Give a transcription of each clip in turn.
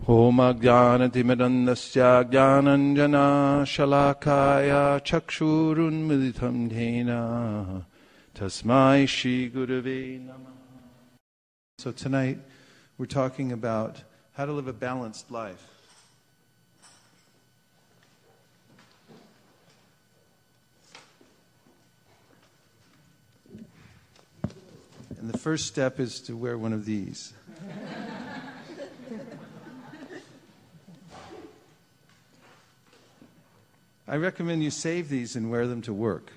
Om Ajnanatimidandasya Jnananjana Shalakaya Chakshurunmilitam Dhena Tasmai Shri Gurave Namah. So tonight we're talking about how to live a balanced life. And the first step is to wear one of these. I recommend you save these and wear them to work.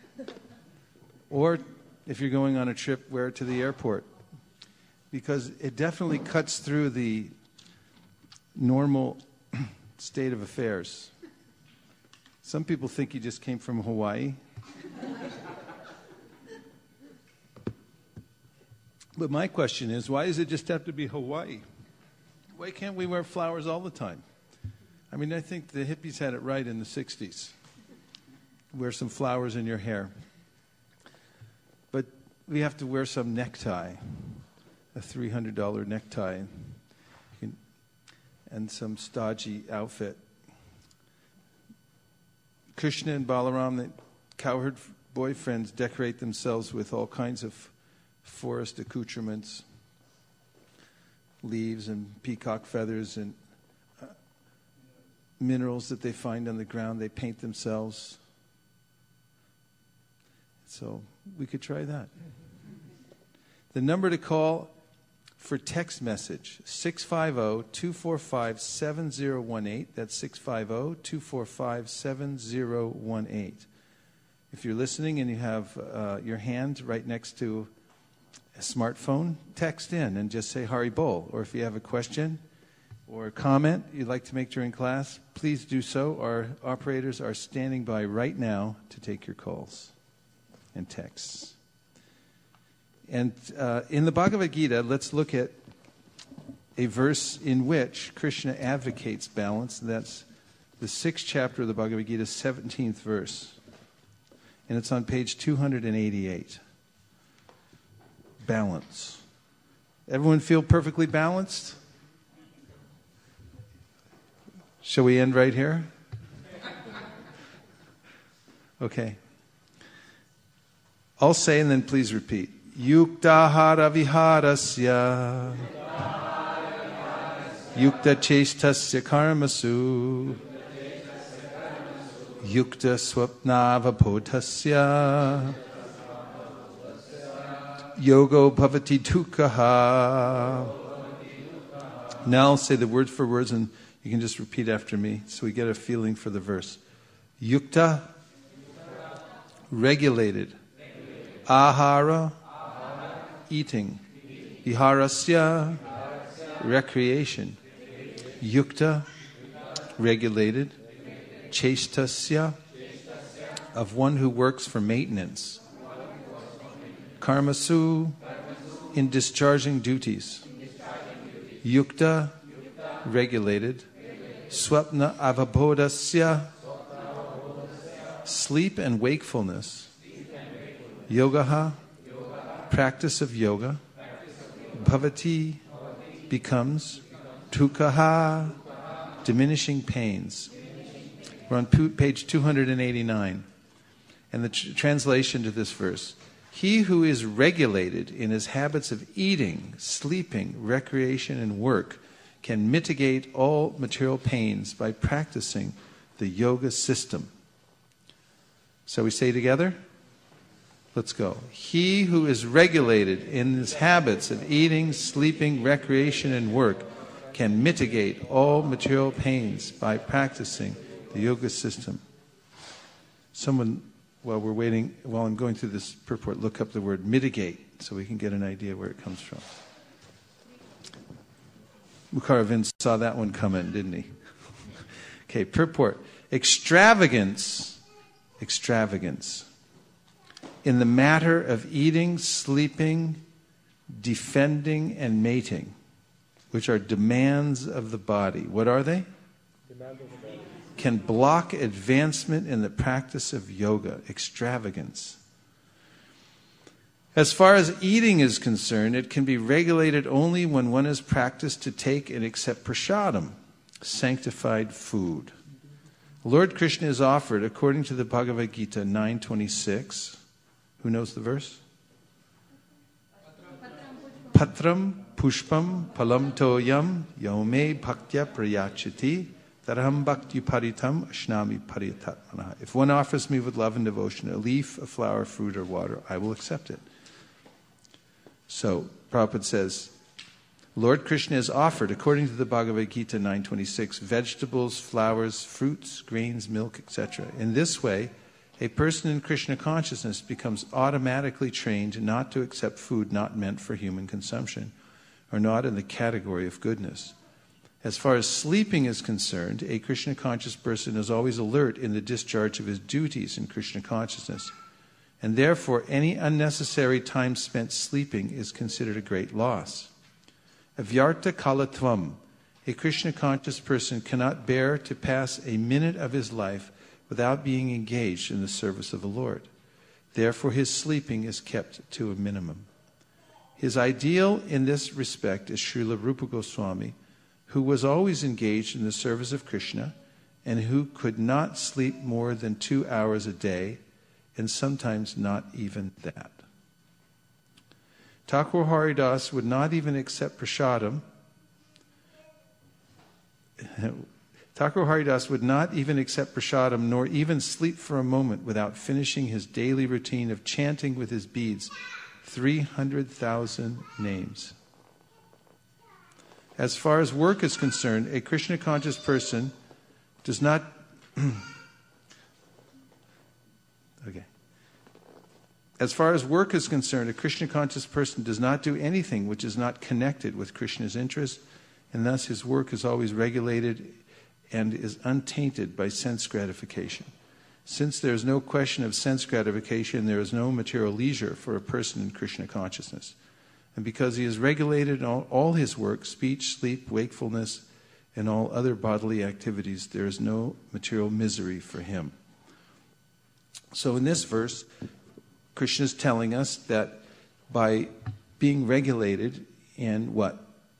Or if you're going on a trip, wear it to the airport. Because it definitely cuts through the normal state of affairs. Some people think you just came from Hawaii. But my question is, why does it just have to be Hawaii? Why can't we wear flowers all the time? I mean, I think the hippies had it right in the 60s. Wear some flowers in your hair. But we have to wear some necktie, a $300 necktie, and some stodgy outfit. Krishna and Balaram, the cowherd boyfriends, decorate themselves with all kinds of forest accoutrements, leaves and peacock feathers and minerals that they find on the ground. They paint themselves. So we could try that. The number to call for text message, 650-245-7018. That's 650-245-7018. If you're listening and you have your hand right next to a smartphone, text in and just say Hari Bol. Or if you have a question or a comment you'd like to make during class, please do so. Our operators are standing by right now to take your calls and texts. And in the Bhagavad Gita, let's look at a verse in which Krishna advocates balance. That's the 6th chapter of the Bhagavad Gita, 17th verse. And it's on page 288. Balance. Everyone feel perfectly balanced? Shall we end right here? Okay. I'll say and then please repeat. Yuktahara viharasya Yukta chestasya karmasu Yukta swapnavapodhasya Yogo bhavati dukkha. Now I'll say the word for words and you can just repeat after me so we get a feeling for the verse. Yukta, regulated. Ahara, eating. Viharasya, recreation. Yukta, regulated. Chestasya, of one who works for maintenance. Karmasu, in discharging duties. Yukta, regulated. Swapna avabodhasya, sleep and wakefulness. Yogaha, practice of yoga. Bhavati, becomes. Dukkha, diminishing pains. We're on page 289. And the translation to this verse. He who is regulated in his habits of eating, sleeping, recreation, and work can mitigate all material pains by practicing the yoga system. So we say together? Let's go. He who is regulated in his habits of eating, sleeping, recreation, and work can mitigate all material pains by practicing the yoga system. Someone, while I'm going through this purport, look up the word mitigate so we can get an idea where it comes from. Mukharavind saw that one coming, didn't he? Okay, purport. Extravagance. In the matter of eating, sleeping, defending, and mating, which are demands of the body. What are they? Demands of the body. Can block advancement in the practice of yoga. Extravagance. As far as eating is concerned, it can be regulated only when one is practiced to take and accept prasadam, sanctified food. Lord Krishna is offered, according to the Bhagavad Gita 9:26. Who knows the verse? Patram pushpam palam toyam yome bhaktya prayachati taraham bhakti paritam ashnami paritatmana. If one offers me with love and devotion a leaf, a flower, fruit, or water, I will accept it. So, Prabhupada says, Lord Krishna is offered, according to the Bhagavad Gita 9:26, vegetables, flowers, fruits, grains, milk, etc. In this way, a person in Krishna consciousness becomes automatically trained not to accept food not meant for human consumption, or not in the category of goodness. As far as sleeping is concerned, a Krishna conscious person is always alert in the discharge of his duties in Krishna consciousness, and therefore any unnecessary time spent sleeping is considered a great loss. Avyarta kalatvam, a Krishna conscious person cannot bear to pass a minute of his life without being engaged in the service of the Lord. Therefore his sleeping is kept to a minimum. His ideal in this respect is Srila Rupa Goswami, who was always engaged in the service of Krishna and who could not sleep more than 2 hours a day, and sometimes not even that. Thakur Haridas would not even accept prasadam. Thakur Haridas would not even accept prasadam, nor even sleep for a moment without finishing his daily routine of chanting with his beads 300,000 names. As far as work is concerned, a Krishna conscious person does not As far as work is concerned, a Krishna conscious person does not do anything which is not connected with Krishna's interest, and thus his work is always regulated and is untainted by sense gratification. Since there is no question of sense gratification, there is no material leisure for a person in Krishna consciousness. And because he is regulated in all his work, speech, sleep, wakefulness, and all other bodily activities, there is no material misery for him. So in this verse, Krishna is telling us that by being regulated in what?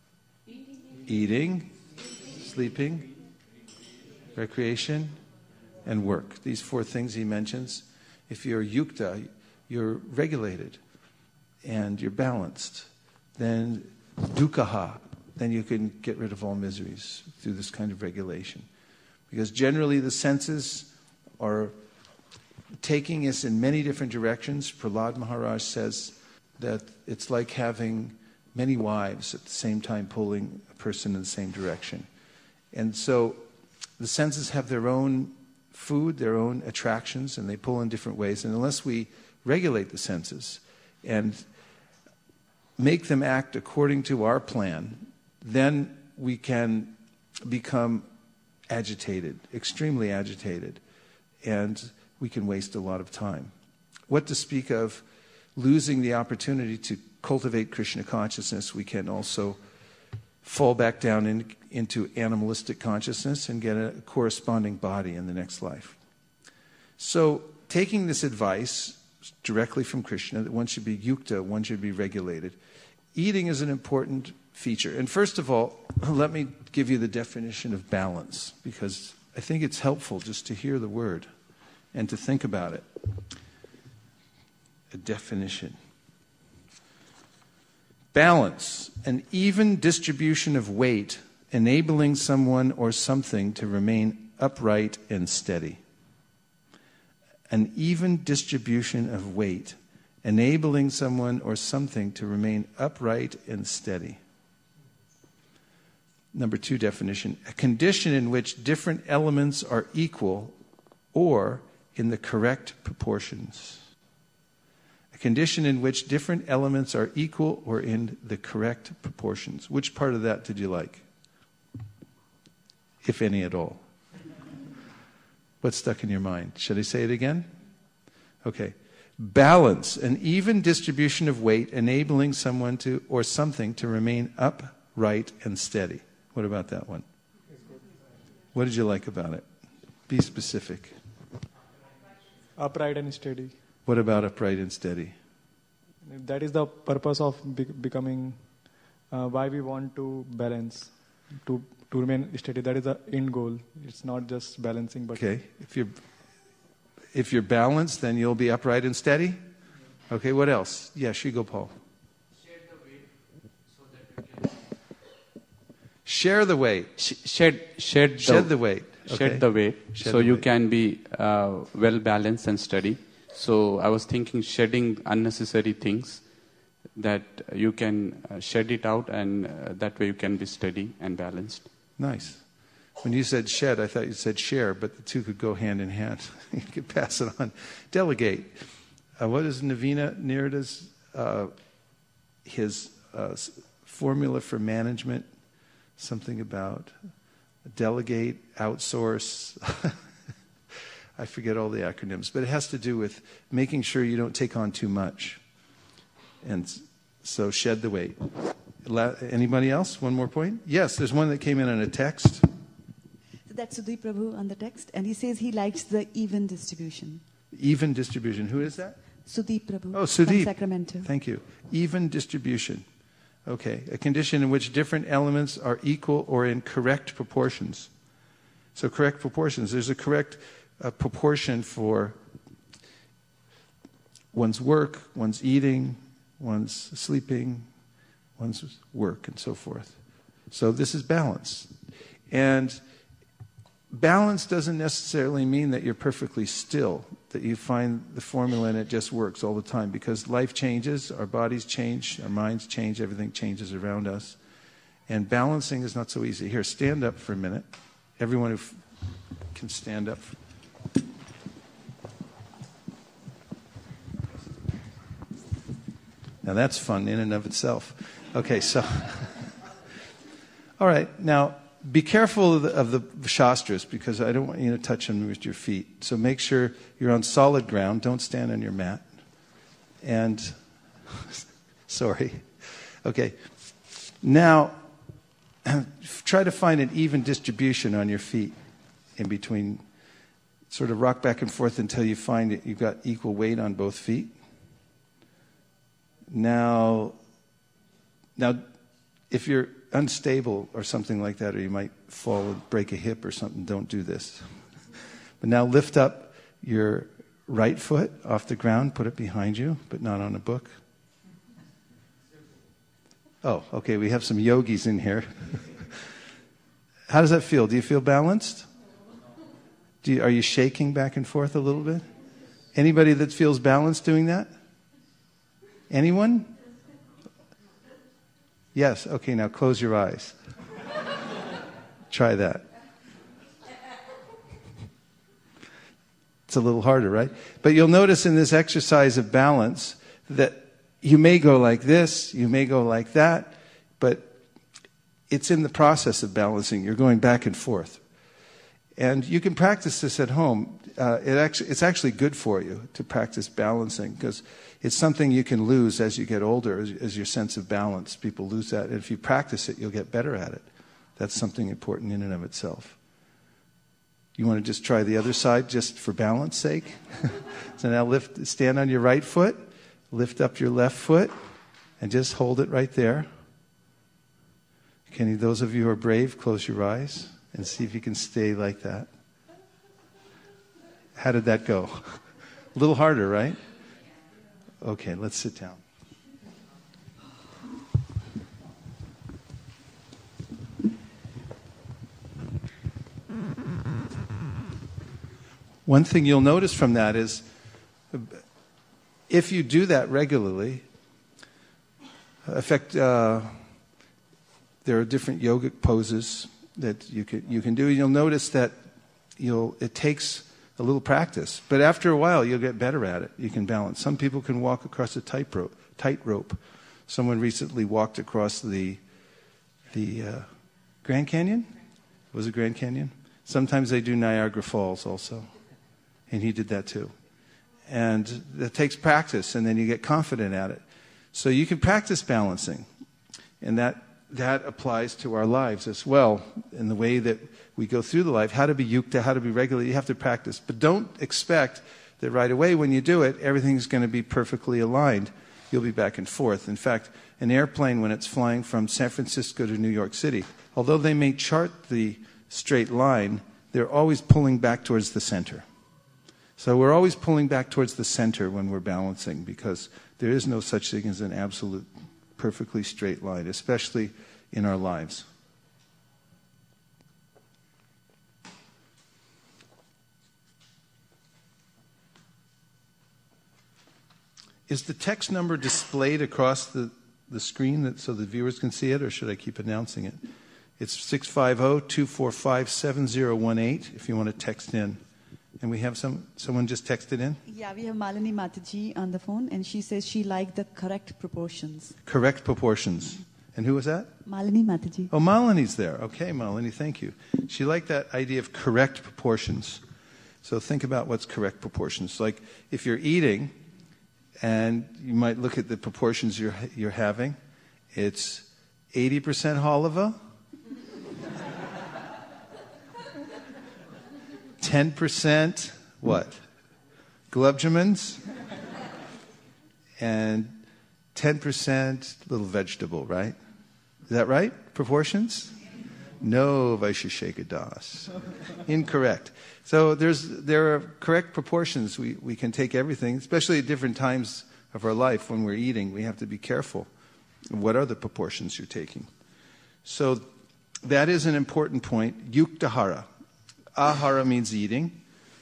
Eating, sleeping, recreation, and work. These 4 things he mentions. If you're yukta, you're regulated and you're balanced. Then dukkha, then you can get rid of all miseries through this kind of regulation. Because generally the senses are taking us in many different directions. Prahlad Maharaj says that it's like having many wives at the same time pulling a person in the same direction. And so the senses have their own food, their own attractions, and they pull in different ways. And unless we regulate the senses and make them act according to our plan, then we can become agitated, extremely agitated, and we can waste a lot of time. What to speak of losing the opportunity to cultivate Krishna consciousness, we can also fall back down into animalistic consciousness and get a corresponding body in the next life. So, taking this advice directly from Krishna, that one should be yukta, one should be regulated, eating is an important feature. And first of all, let me give you the definition of balance, because I think it's helpful just to hear the word and to think about it. A definition. Balance, an even distribution of weight, enabling someone or something to remain upright and steady. An even distribution of weight, enabling someone or something to remain upright and steady. Number 2 definition, a condition in which different elements are equal or in the correct proportions. A condition in which different elements are equal or in the correct proportions. Which part of that did you like? If any at all. What's stuck in your mind? Should I say it again? Okay. Balance, an even distribution of weight, enabling someone to or something to remain upright and steady. What about that one? What did you like about it? Be specific. Upright and steady. What about upright and steady? That is the purpose of becoming, why we want to balance, to remain steady. That is the end goal. It's not just balancing, but... Okay. If you're balanced, then you'll be upright and steady? Okay, what else? Yeah, Shigopal. Share the weight. Shed the weight. Okay. Shed the weight. Shed so the you weight. can be well balanced and steady. So I was thinking shedding unnecessary things, that you can shed it out, and that way you can be steady and balanced. Nice. When you said shed, I thought you said share, but the two could go hand in hand. You could pass it on. Delegate. What is Navina Nirada's his formula for management? Something about delegate, outsource. I forget all the acronyms, but it has to do with making sure you don't take on too much. And so shed the weight. Anybody else? One more point? Yes, there's one that came in on a text. So that's Sudeep Prabhu on the text, and he says he likes the even distribution. Even distribution. Who is that? Sudeep Prabhu Oh, Sudeep. from Sacramento. Thank you. Even distribution. Okay. A condition in which different elements are equal or in correct proportions. So correct proportions. There's a correct proportion for one's work, one's eating, one's sleeping, one's work, and so forth. So this is balance. And balance doesn't necessarily mean that you're perfectly still, that you find the formula and it just works all the time, because life changes, our bodies change, our minds change, everything changes around us. And balancing is not so easy. Here, stand up for a minute. Everyone who can stand up. Now that's fun in and of itself. Okay, so, all right, now be careful of the Shastras, because I don't want you to touch them with your feet. So make sure you're on solid ground. Don't stand on your mat. And, sorry. Okay, now try to find an even distribution on your feet in between. Sort of rock back and forth until you find it. You've got equal weight on both feet. Now, if you're unstable or something like that, or you might fall and break a hip or something, don't do this. But now lift up your right foot off the ground, put it behind you, but not on a book. Oh, okay, we have some yogis in here. How does that feel? Do you feel balanced? Are you shaking back and forth a little bit? Anybody that feels balanced doing that? Anyone? Yes. Okay, now close your eyes. Try that. It's a little harder, right? But you'll notice in this exercise of balance that you may go like this, you may go like that, but it's in the process of balancing. You're going back and forth. And you can practice this at home. It's actually good for you to practice balancing, because it's something you can lose as you get older, as your sense of balance. People lose that. And if you practice it, you'll get better at it. That's something important in and of itself. You want to just try the other side just for balance sake? So now stand on your right foot, lift up your left foot, and just hold it right there. Can those of you who are brave, close your eyes and see if you can stay like that. How did that go? A little harder, right? Okay, let's sit down. One thing you'll notice from that is, if you do that regularly, there are different yogic poses that you can do. You'll notice that it takes a little practice, but after a while you'll get better at it. You can balance. Some people can walk across a tightrope. Someone recently walked across the Grand Canyon. Was it Grand Canyon? Sometimes they do Niagara Falls also, and he did that too. And that takes practice, and then you get confident at it. So you can practice balancing, and that applies to our lives as well, in the way that we go through the life. How to be yukta, how to be regular, you have to practice. But don't expect that right away when you do it, everything's going to be perfectly aligned. you'll be back and forth. In fact, an airplane, when it's flying from San Francisco to New York City, although they may chart the straight line, they're always pulling back towards the center. So we're always pulling back towards the center when we're balancing, because there is no such thing as an absolute, perfectly straight line, especially in our lives. Is the text number displayed across the screen so the viewers can see it, or should I keep announcing it? It's 650-245-7018 if you want to text in. And we have someone just texted in? Yeah, we have Malini Mataji on the phone, and she says she liked the correct proportions. Correct proportions. And who was that? Malini Mataji. Oh, Malini's there. Okay, Malini, thank you. She liked that idea of correct proportions. So think about what's correct proportions. Like if you're eating, and you might look at the proportions you're having, it's 80% halava, 10% what? Gulab jamans, and 10% little vegetable, right? Is that right? Proportions? No, Vaisheshika Das. Incorrect. So there are correct proportions. We can take everything, especially at different times of our life when we're eating. We have to be careful. What are the proportions you're taking? So that is an important point. Yuktahara. Ahara means eating.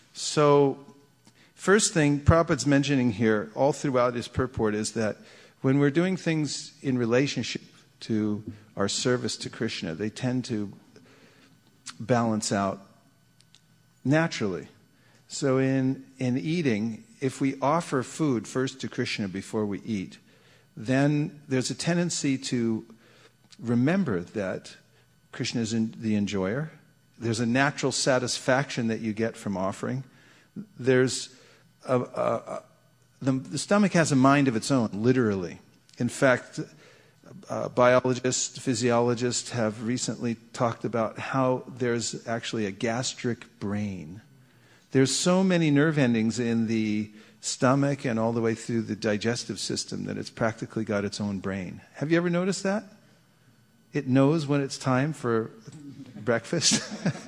So first thing Prabhupada's mentioning here all throughout his purport is that when we're doing things in relationship to our service to Krishna, they tend to balance out naturally. So in eating, if we offer food first to Krishna before we eat, then there's a tendency to remember that Krishna is the enjoyer. There's a natural satisfaction that you get from offering. There's the stomach has a mind of its own, literally. In fact, biologists, physiologists have recently talked about how there's actually a gastric brain. There's so many nerve endings in the stomach and all the way through the digestive system that it's practically got its own brain. Have you ever noticed that? It knows when it's time for breakfast.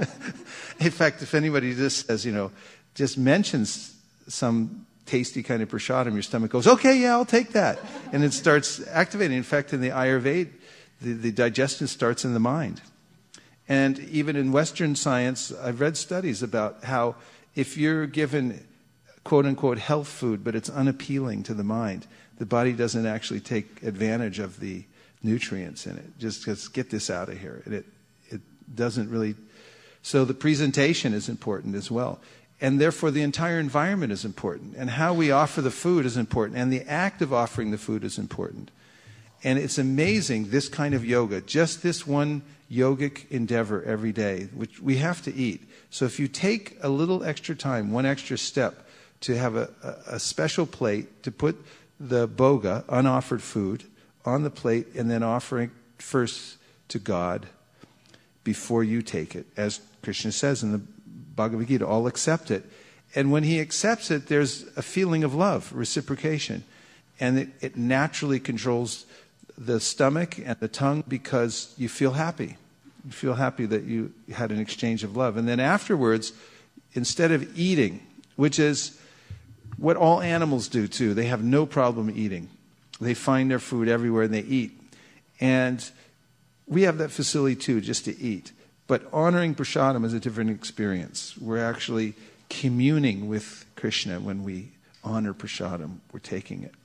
In fact, if anybody just says, just mentions some tasty kind of prasadam, your stomach goes, okay, yeah, I'll take that. And it starts activating. In fact, in the Ayurveda, the digestion starts in the mind. And even in Western science, I've read studies about how if you're given quote-unquote health food, but it's unappealing to the mind, the body doesn't actually take advantage of the nutrients in it. Just get this out of here. It doesn't really... So the presentation is important as well. And therefore, the entire environment is important. And how we offer the food is important. And the act of offering the food is important. And it's amazing, this kind of yoga, just this one yogic endeavor every day, which we have to eat. So if you take a little extra time, one extra step, to have a special plate, to put the bhoga, unoffered food, on the plate, and then offering first to God before you take it. As Krishna says in the Bhagavad Gita, all accept it. And when he accepts it, there's a feeling of love, reciprocation. And it naturally controls the stomach and the tongue because you feel happy. You feel happy that you had an exchange of love. And then afterwards, instead of eating, which is what all animals do too, they have no problem eating. They find their food everywhere and they eat. And we have that facility too, just to eat. But honoring prasadam is a different experience. We're actually communing with Krishna when we honor prasadam. We're taking it.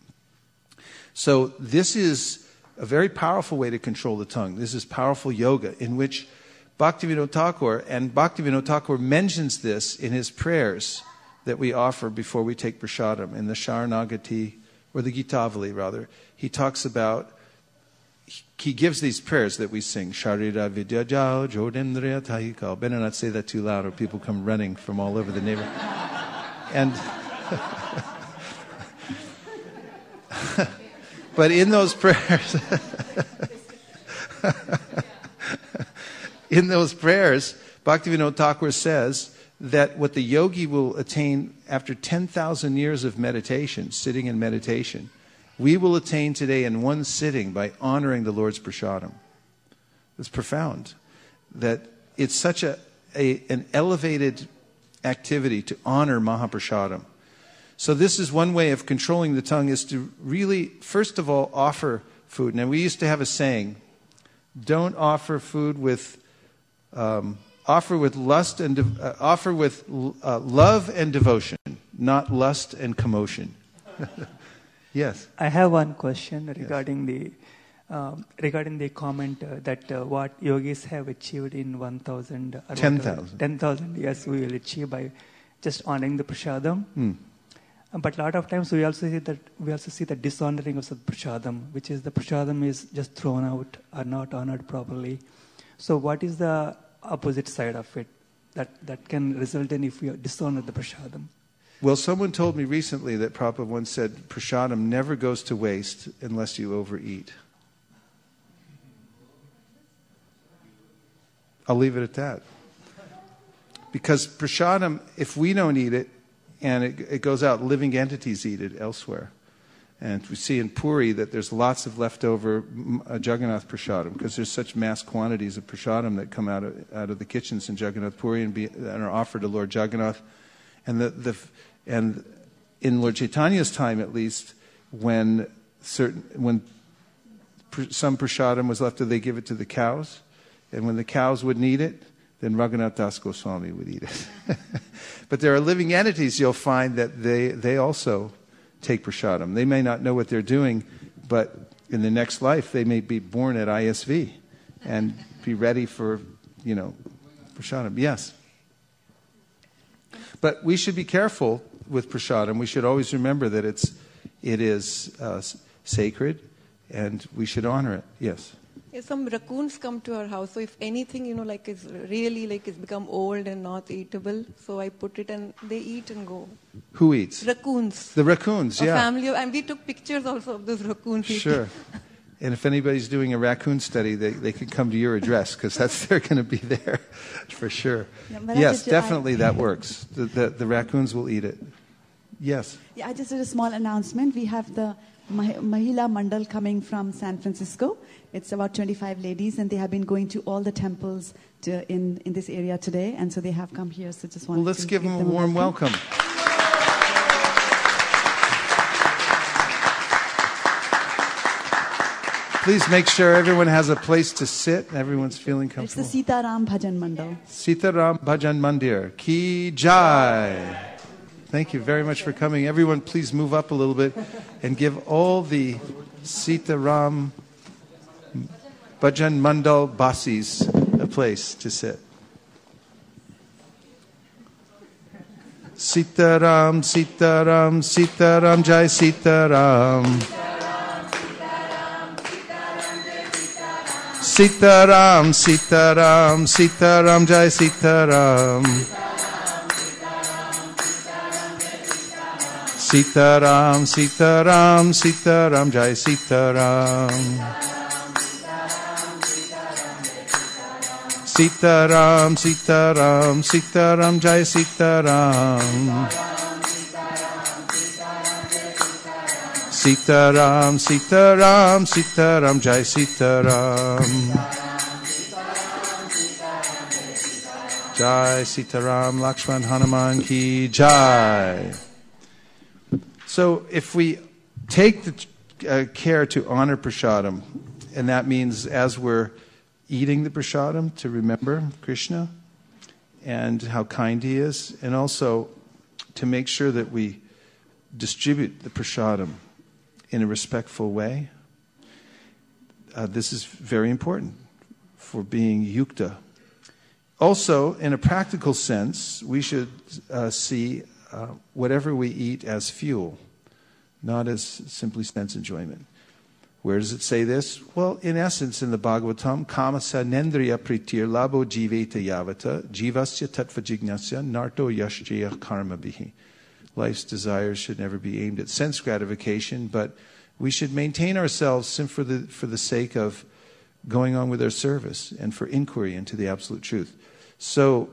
So this is a very powerful way to control the tongue. This is powerful yoga in which Bhaktivinoda Thakur, and Bhaktivinoda Thakur mentions this in his prayers that we offer before we take prasadam. In the Sharanagati, or the Gitavali rather, he talks about, he gives these prayers that we sing. Sharira Vidyajao Jodendriya Tahikal. Better not say that too loud or people come running from all over the neighborhood. And but in those prayers, Bhaktivinoda Thakur says that what the yogi will attain after 10,000 years of meditation, sitting in meditation, we will attain today in one sitting by honoring the Lord's prasadam. It's profound that it's such an elevated activity to honor Mahaprasadam. So this is one way of controlling the tongue, is to really, first of all, offer food. Now, we used to have a saying, don't offer food with, offer with love and devotion, not lust and commotion. Yes. I have one question regarding the comment that what yogis have achieved in 1,000 or 10,000. 10,000, yes, we will achieve by just honoring the prasadam. But a lot of times we also see the dishonoring of the prasadam, which is the prasadam is just thrown out or not honored properly. So what is the opposite side of it that can result in if we dishonor the prasadam? Well, someone told me recently that Prabhupada once said, prasadam never goes to waste unless you overeat. I'll leave it at that. Because prasadam, if we don't eat it, and it goes out, living entities eat it elsewhere. And we see in Puri that there's lots of leftover Jagannath prasadam, because there's such mass quantities of prasadam that come out of the kitchens in Jagannath Puri and are offered to Lord Jagannath. And and in Lord Chaitanya's time, at least, when some prasadam was left, they give it to the cows. And when the cows wouldn't eat it, then Raghunath Das Goswami would eat it. But there are living entities you'll find that they also take prasadam. They may not know what they're doing, but in the next life they may be born at ISV and be ready for, prasadam. Yes. But we should be careful with prasadam. We should always remember that it is sacred, and we should honor it. Yes. Some raccoons come to our house. So if anything, is really it's become old and not eatable, so I put it and they eat and go. Who eats? Raccoons. The raccoons, yeah. A family, and we took pictures also of those raccoons. Sure. And if anybody's doing a raccoon study, they can come to your address, because they're going to be there for sure. Yes, definitely that works. The raccoons will eat it. Yes. Yeah, I just did a small announcement. We have the Mahila Mandal coming from San Francisco. It's about 25 ladies, and they have been going to all the temples in this area today, and so they have come here. So just wanted let's to give them a warm welcome. Please make sure everyone has a place to sit and everyone's feeling comfortable. It's the Sitaram Bhajan Mandal. Sitaram Bhajan Mandir. Ki Jai. Thank you very much for coming. Everyone, please move up a little bit and give all the Sitaram Bhajan Mandal Basis a place to sit. Sitaram, Sitaram, Sitaram, Jai Sitaram. Sitaram, Sitaram, Sitaram, Jai Sitaram. Sitaram, Sitaram, Sitaram, Jai Sitaram. Sitaram, Sitaram, Sitaram, Jai Sitaram. Sitaram, Sitaram, Sitaram, Jai Sitaram. Jai Sitaram, Lakshman Hanuman Ki Jai. So if we take the care to honor prasadam, and that means as we're eating the prasadam to remember Krishna and how kind he is, and also to make sure that we distribute the prasadam in a respectful way. This is very important for being yukta. Also, in a practical sense, we should see whatever we eat as fuel, not as simply sense enjoyment. Where does it say this? Well, in essence, in the Bhagavatam, kamasa nendriya pritir labo jiveta yavata jivasya tattva jignasya narto yashjaya karma bihi. Life's desires should never be aimed at sense gratification, but we should maintain ourselves for the sake of going on with our service and for inquiry into the absolute truth. So,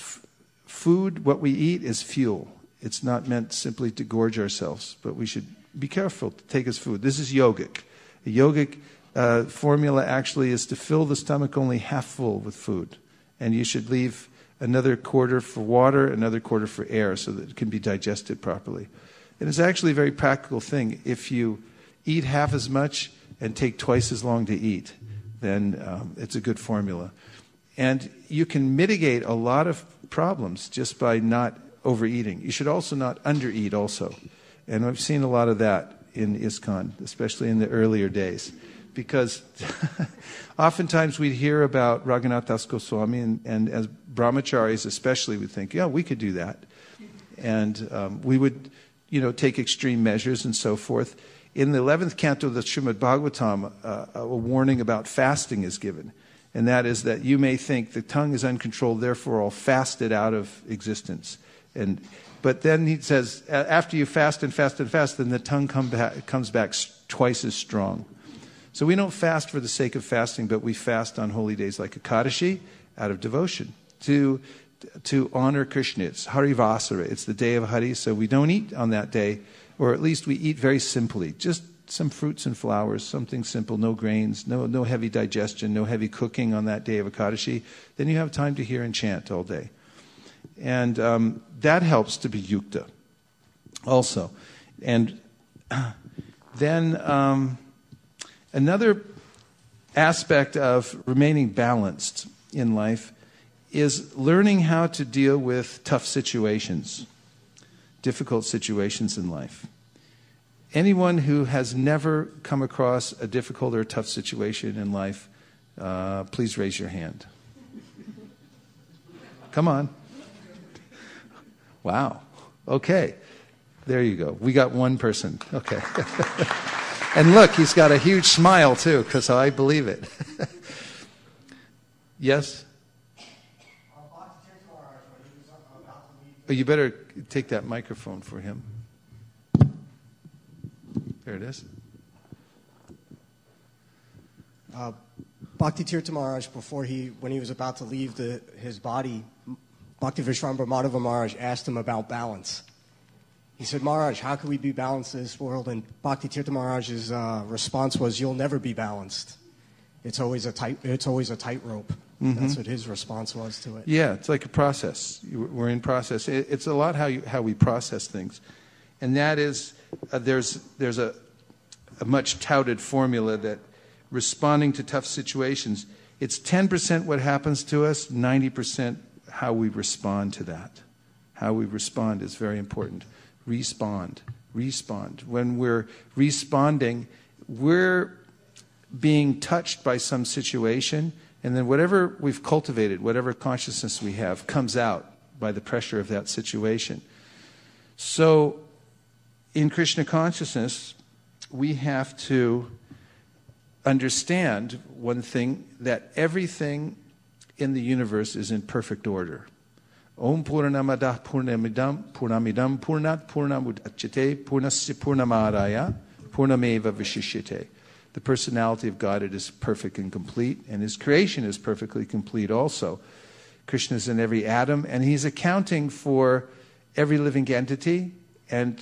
food, what we eat, is fuel. It's not meant simply to gorge ourselves, but we should be careful to take as food. This is yogic. A yogic formula actually is to fill the stomach only half full with food. And you should leave another quarter for water, another quarter for air, so that it can be digested properly. And it's actually a very practical thing. If you eat half as much and take twice as long to eat, then it's a good formula. And you can mitigate a lot of problems just by not overeating. You should also not undereat also. And I've seen a lot of that in ISKCON, especially in the earlier days. Because oftentimes we'd hear about Raghunath Das Goswami, and as brahmacharis especially would think, yeah, we could do that. And we would, take extreme measures and so forth. In the 11th canto of the Srimad Bhagavatam, a warning about fasting is given. And that is that you may think the tongue is uncontrolled, therefore I'll fast it out of existence. But then he says, after you fast and fast and fast, then the tongue comes back twice as strong. So we don't fast for the sake of fasting, but we fast on holy days like Ekadashi out of devotion to honor Krishna. It's Harivasara. It's the day of Hari, so we don't eat on that day, or at least we eat very simply. Just some fruits and flowers, something simple, no grains, no heavy digestion, no heavy cooking on that day of Ekadashi. Then you have time to hear and chant all day. And that helps to be yukta also. And then another aspect of remaining balanced in life is learning how to deal with tough situations, difficult situations in life. Anyone who has never come across a difficult or tough situation in life, please raise your hand. Come on. Wow. Okay. There you go. We got one person. Okay. And look, he's got a huge smile too, because I believe it. Yes? Oh, you better take that microphone for him. There it is. Bhakti Tirtha Maharaj, when he was about to leave his body, Bhakti Vishvambara Madhava Maharaj asked him about balance. He said, Maharaj, how can we be balanced in this world? And Bhakti Tirtha Maharaj's response was, you'll never be balanced. It's always a tightrope. Mm-hmm. That's what his response was to it. Yeah, it's like a process. We're in process. It's a lot how we process things. And that is, there's a much touted formula that responding to tough situations, it's 10% what happens to us, 90% how we respond to that. How we respond is very important. Respond. When we're responding, we're being touched by some situation, and then whatever we've cultivated, whatever consciousness we have, comes out by the pressure of that situation. So, in Krishna consciousness, we have to understand one thing, that everything in the universe is in perfect order. Om Purnamadah Purnamidam Purnat Purnamudachyate Purnasya Purnamadaya Purnameva Vishishyate. The personality of God, it is perfect and complete, and His creation is perfectly complete also. Krishna is in every atom, and He's accounting for every living entity and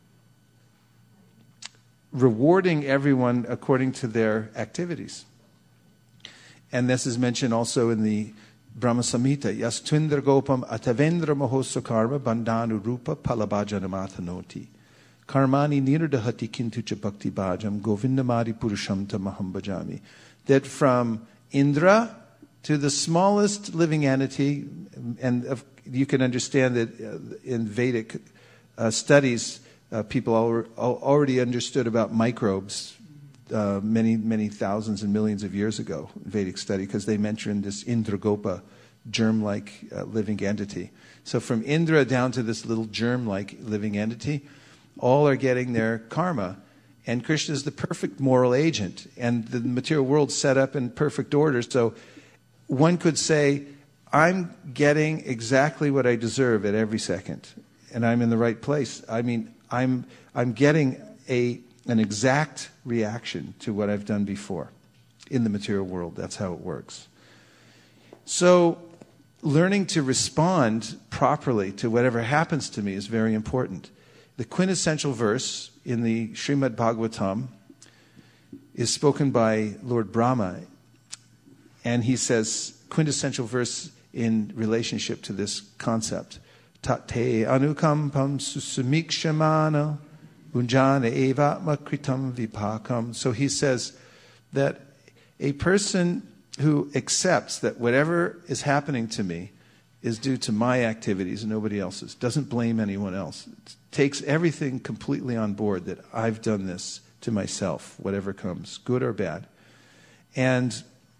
rewarding everyone according to their activities. And this is mentioned also in the Brahma Samhita. Yastvindra Gopam Atavendra Mahosa Karma Bandhanu Rupa Palabhajanamathanoti. Karmani Nirdahati Kintucha Bhakti Bhajam Govindamari Purusham Tamaham Bhajami. That from Indra to the smallest living entity, and you can understand that in Vedic studies, people already understood about microbes many thousands and millions of years ago in Vedic study, because they mentioned this Indragopa, germ-like living entity. So from Indra down to this little germ-like living entity, all are getting their karma. And Krishna is the perfect moral agent. And the material world set up in perfect order. So one could say, I'm getting exactly what I deserve at every second. And I'm in the right place. I mean, I'm getting an exact reaction to what I've done before in the material world. That's how it works. So learning to respond properly to whatever happens to me is very important. the quintessential verse in the Srimad Bhagavatam is spoken by Lord Brahma. And he says, quintessential verse in relationship to this concept. Tate anukampam susamikshamana unjana evatma kritam vipakam. So he says that a person who accepts that whatever is happening to me is due to my activities and nobody else's, doesn't blame anyone else, takes everything completely on board that I've done this to myself, whatever comes, good or bad, and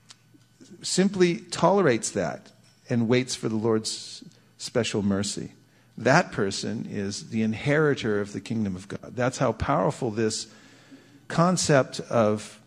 simply tolerates that and waits for the Lord's special mercy. That person is the inheritor of the kingdom of God. That's how powerful this concept of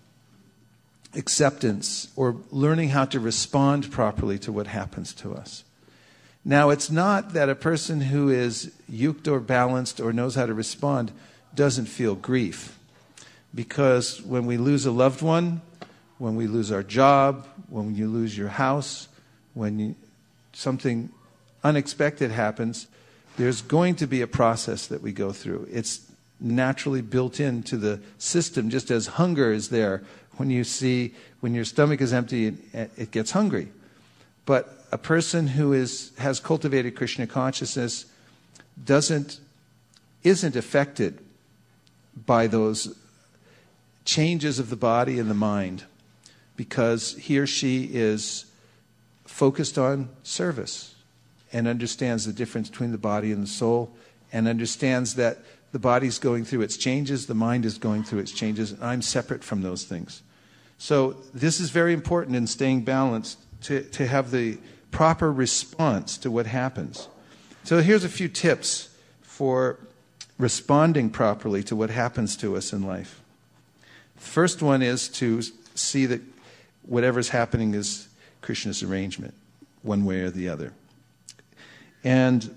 acceptance, or learning how to respond properly to what happens to us. Now, it's not that a person who is yukta or balanced or knows how to respond doesn't feel grief. Because when we lose a loved one, when we lose our job, when you lose your house, when something unexpected happens, there's going to be a process that we go through. It's naturally built into the system, just as hunger is there. When your stomach is empty, it gets hungry. But a person who has cultivated Krishna consciousness isn't affected by those changes of the body and the mind, because he or she is focused on service and understands the difference between the body and the soul, and understands that the body's going through its changes, the mind is going through its changes, and I'm separate from those things. So this is very important in staying balanced, to have the proper response to what happens. So here's a few tips for responding properly to what happens to us in life. The first one is to see that whatever's happening is Krishna's arrangement, one way or the other. And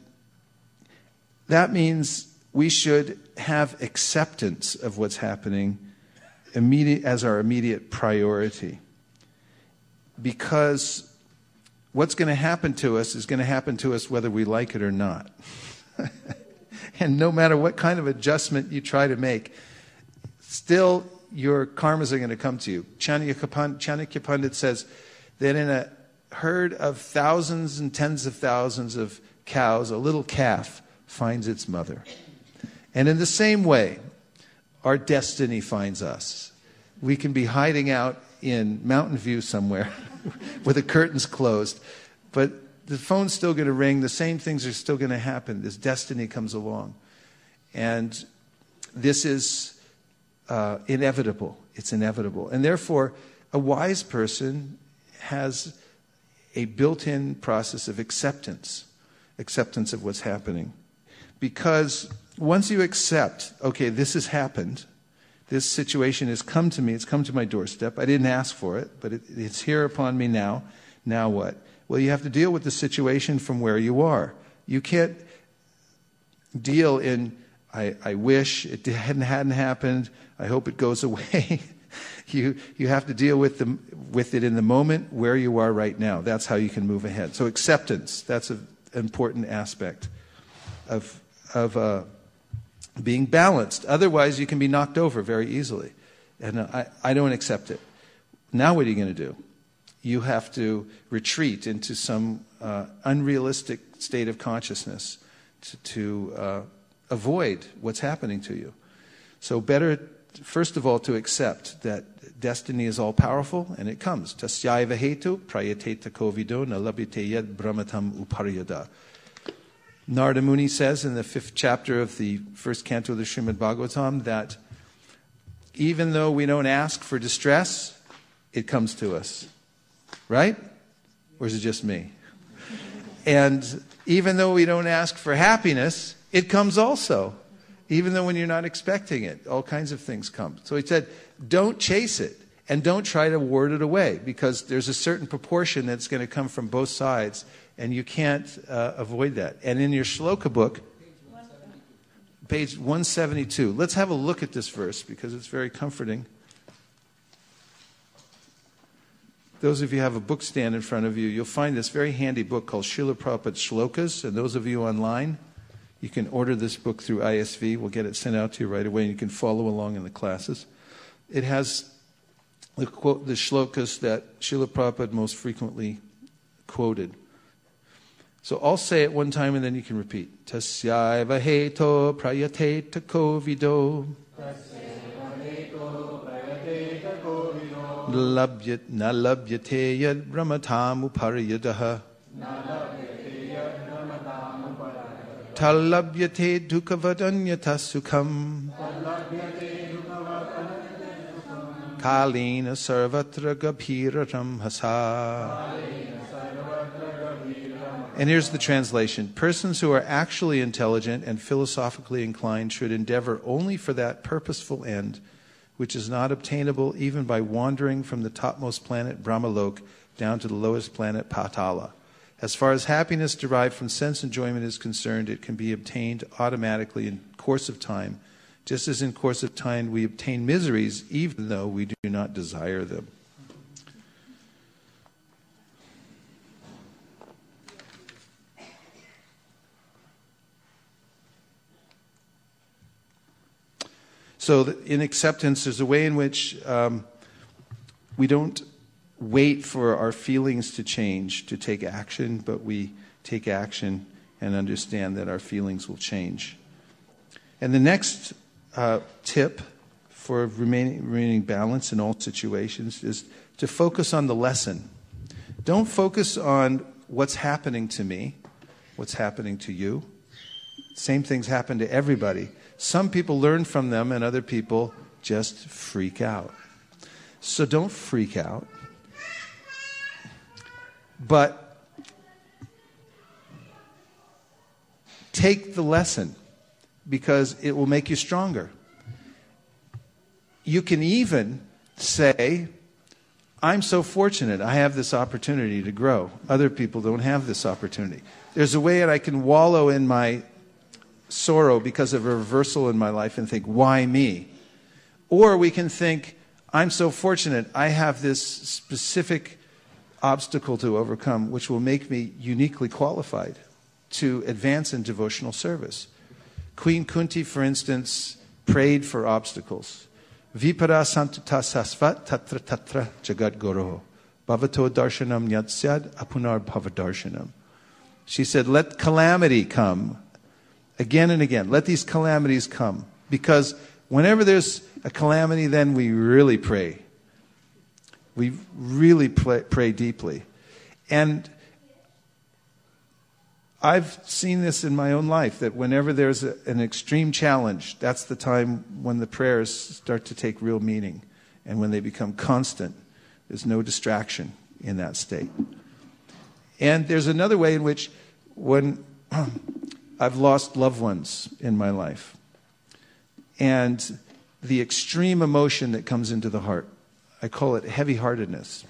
that means we should have acceptance of what's happening as our immediate priority. Because what's going to happen to us is going to happen to us whether we like it or not. And no matter what kind of adjustment you try to make, still your karmas are going to come to you. Chanakya Pandit says that in a herd of thousands and tens of thousands of cows, a little calf finds its mother. And in the same way, our destiny finds us. We can be hiding out in Mountain View somewhere with the curtains closed, but the phone's still going to ring. The same things are still going to happen. This destiny comes along. And this is inevitable. It's inevitable. And therefore, a wise person has a built-in process of acceptance of what's happening. Because once you accept, okay, this has happened, this situation has come to me, it's come to my doorstep, I didn't ask for it, but it's here upon me now. Now what? Well, you have to deal with the situation from where you are. You can't deal in, I wish it hadn't happened, I hope it goes away. You have to deal with it in the moment where you are right now. That's how you can move ahead. So acceptance, that's an important aspect of being balanced. Otherwise, you can be knocked over very easily. And I don't accept it. Now what are you going to do? You have to retreat into some unrealistic state of consciousness to avoid what's happening to you. So better, first of all, to accept that destiny is all-powerful, and it comes. Tasyaiva hetu prayateta kovido na labite yed brahmatam upariyada. Narada Muni says in the 5th chapter of the 1st canto of the Srimad Bhagavatam that even though we don't ask for distress, it comes to us. Right? Or is it just me? And even though we don't ask for happiness, it comes also. Even though when you're not expecting it, all kinds of things come. So he said, don't chase it and don't try to ward it away, because there's a certain proportion that's going to come from both sides, and you can't avoid that. And in your shloka book, page 172, let's have a look at this verse because it's very comforting. Those of you who have a book stand in front of you, you'll find this very handy book called Srila Prabhupada's Shlokas, and those of you online, You can order this book through ISV. We'll get it sent out to you right away, and you can follow along in the classes. It has the shlokas that Srila Prabhupada most frequently quoted. So I'll say it one time and then you can repeat. Tasyaiva heto prayate takovido. Na labhyate yad brahmatam upariyadaha. Talabhyate dukavadanyata sukham. Kalina sarvatra gabhira ramhasa. And here's the translation. Persons who are actually intelligent and philosophically inclined should endeavor only for that purposeful end, which is not obtainable even by wandering from the topmost planet Brahmalok down to the lowest planet Patala. As far as happiness derived from sense enjoyment is concerned, it can be obtained automatically in course of time, just as in course of time we obtain miseries even though we do not desire them. So in acceptance, there's a way in which we don't wait for our feelings to change to take action, but we take action and understand that our feelings will change. And the next tip for remaining balanced in all situations is to focus on the lesson. Don't focus on what's happening to me, what's happening to you. Same things happen to everybody. Some people learn from them and other people just freak out. So don't freak out. But take the lesson because it will make you stronger. You can even say, I'm so fortunate I have this opportunity to grow. Other people don't have this opportunity. There's a way that I can wallow in my sorrow because of a reversal in my life and think, why me? Or we can think, I'm so fortunate I have this specific obstacle to overcome which will make me uniquely qualified to advance in devotional service. Queen Kunti, for instance, prayed for obstacles. Vipara santuta sasvat tatra tatra jagat goro bhavato darshanam yatsyad apunar bhavadarshanam. She said, let calamity come again and again. Let these calamities come. Because whenever there's a calamity, then we really pray. We really pray deeply. And I've seen this in my own life, that whenever there's an extreme challenge, that's the time when the prayers start to take real meaning. And when they become constant, there's no distraction in that state. And there's another way in which when I've lost loved ones in my life, and the extreme emotion that comes into the heart, I call it heavy-heartedness.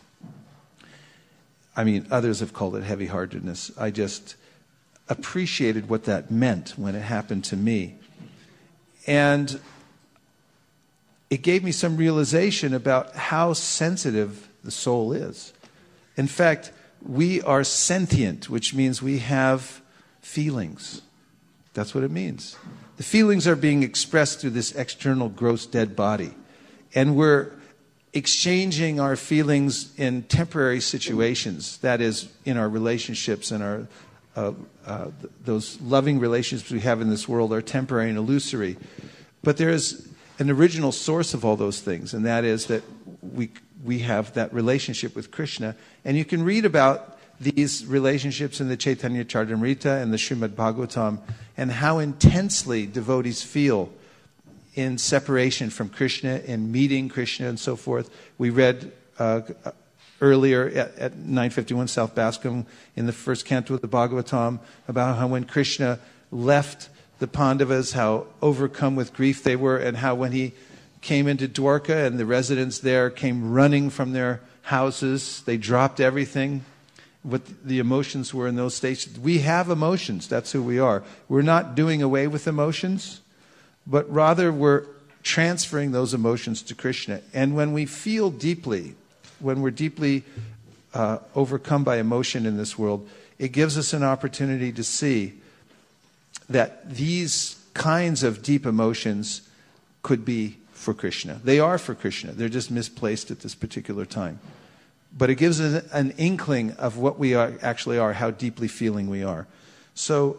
I mean, others have called it heavy-heartedness. I just appreciated what that meant when it happened to me. And it gave me some realization about how sensitive the soul is. In fact, we are sentient, which means we have feelings. That's what it means. The feelings are being expressed through this external, gross, dead body. And we're exchanging our feelings in temporary situations. That is, in our relationships and our those loving relationships we have in this world are temporary and illusory. But there is an original source of all those things, and that is that we have that relationship with Krishna. And you can read about these relationships in the Chaitanya Charitamrita and the Srimad Bhagavatam, and how intensely devotees feel in separation from Krishna and meeting Krishna and so forth. We read earlier at 951 South Bascom in the first canto of the Bhagavatam about how when Krishna left the Pandavas, how overcome with grief they were, and how when he came into Dwarka and the residents there came running from their houses, they dropped everything. What the emotions were in those stations. We have emotions. That's who we are. We're not doing away with emotions, but rather we're transferring those emotions to Krishna. And when we feel deeply, when we're deeply overcome by emotion in this world, it gives us an opportunity to see that these kinds of deep emotions could be for Krishna. They are for Krishna. They're just misplaced at this particular time. But it gives us an inkling of what we actually are, how deeply feeling we are. So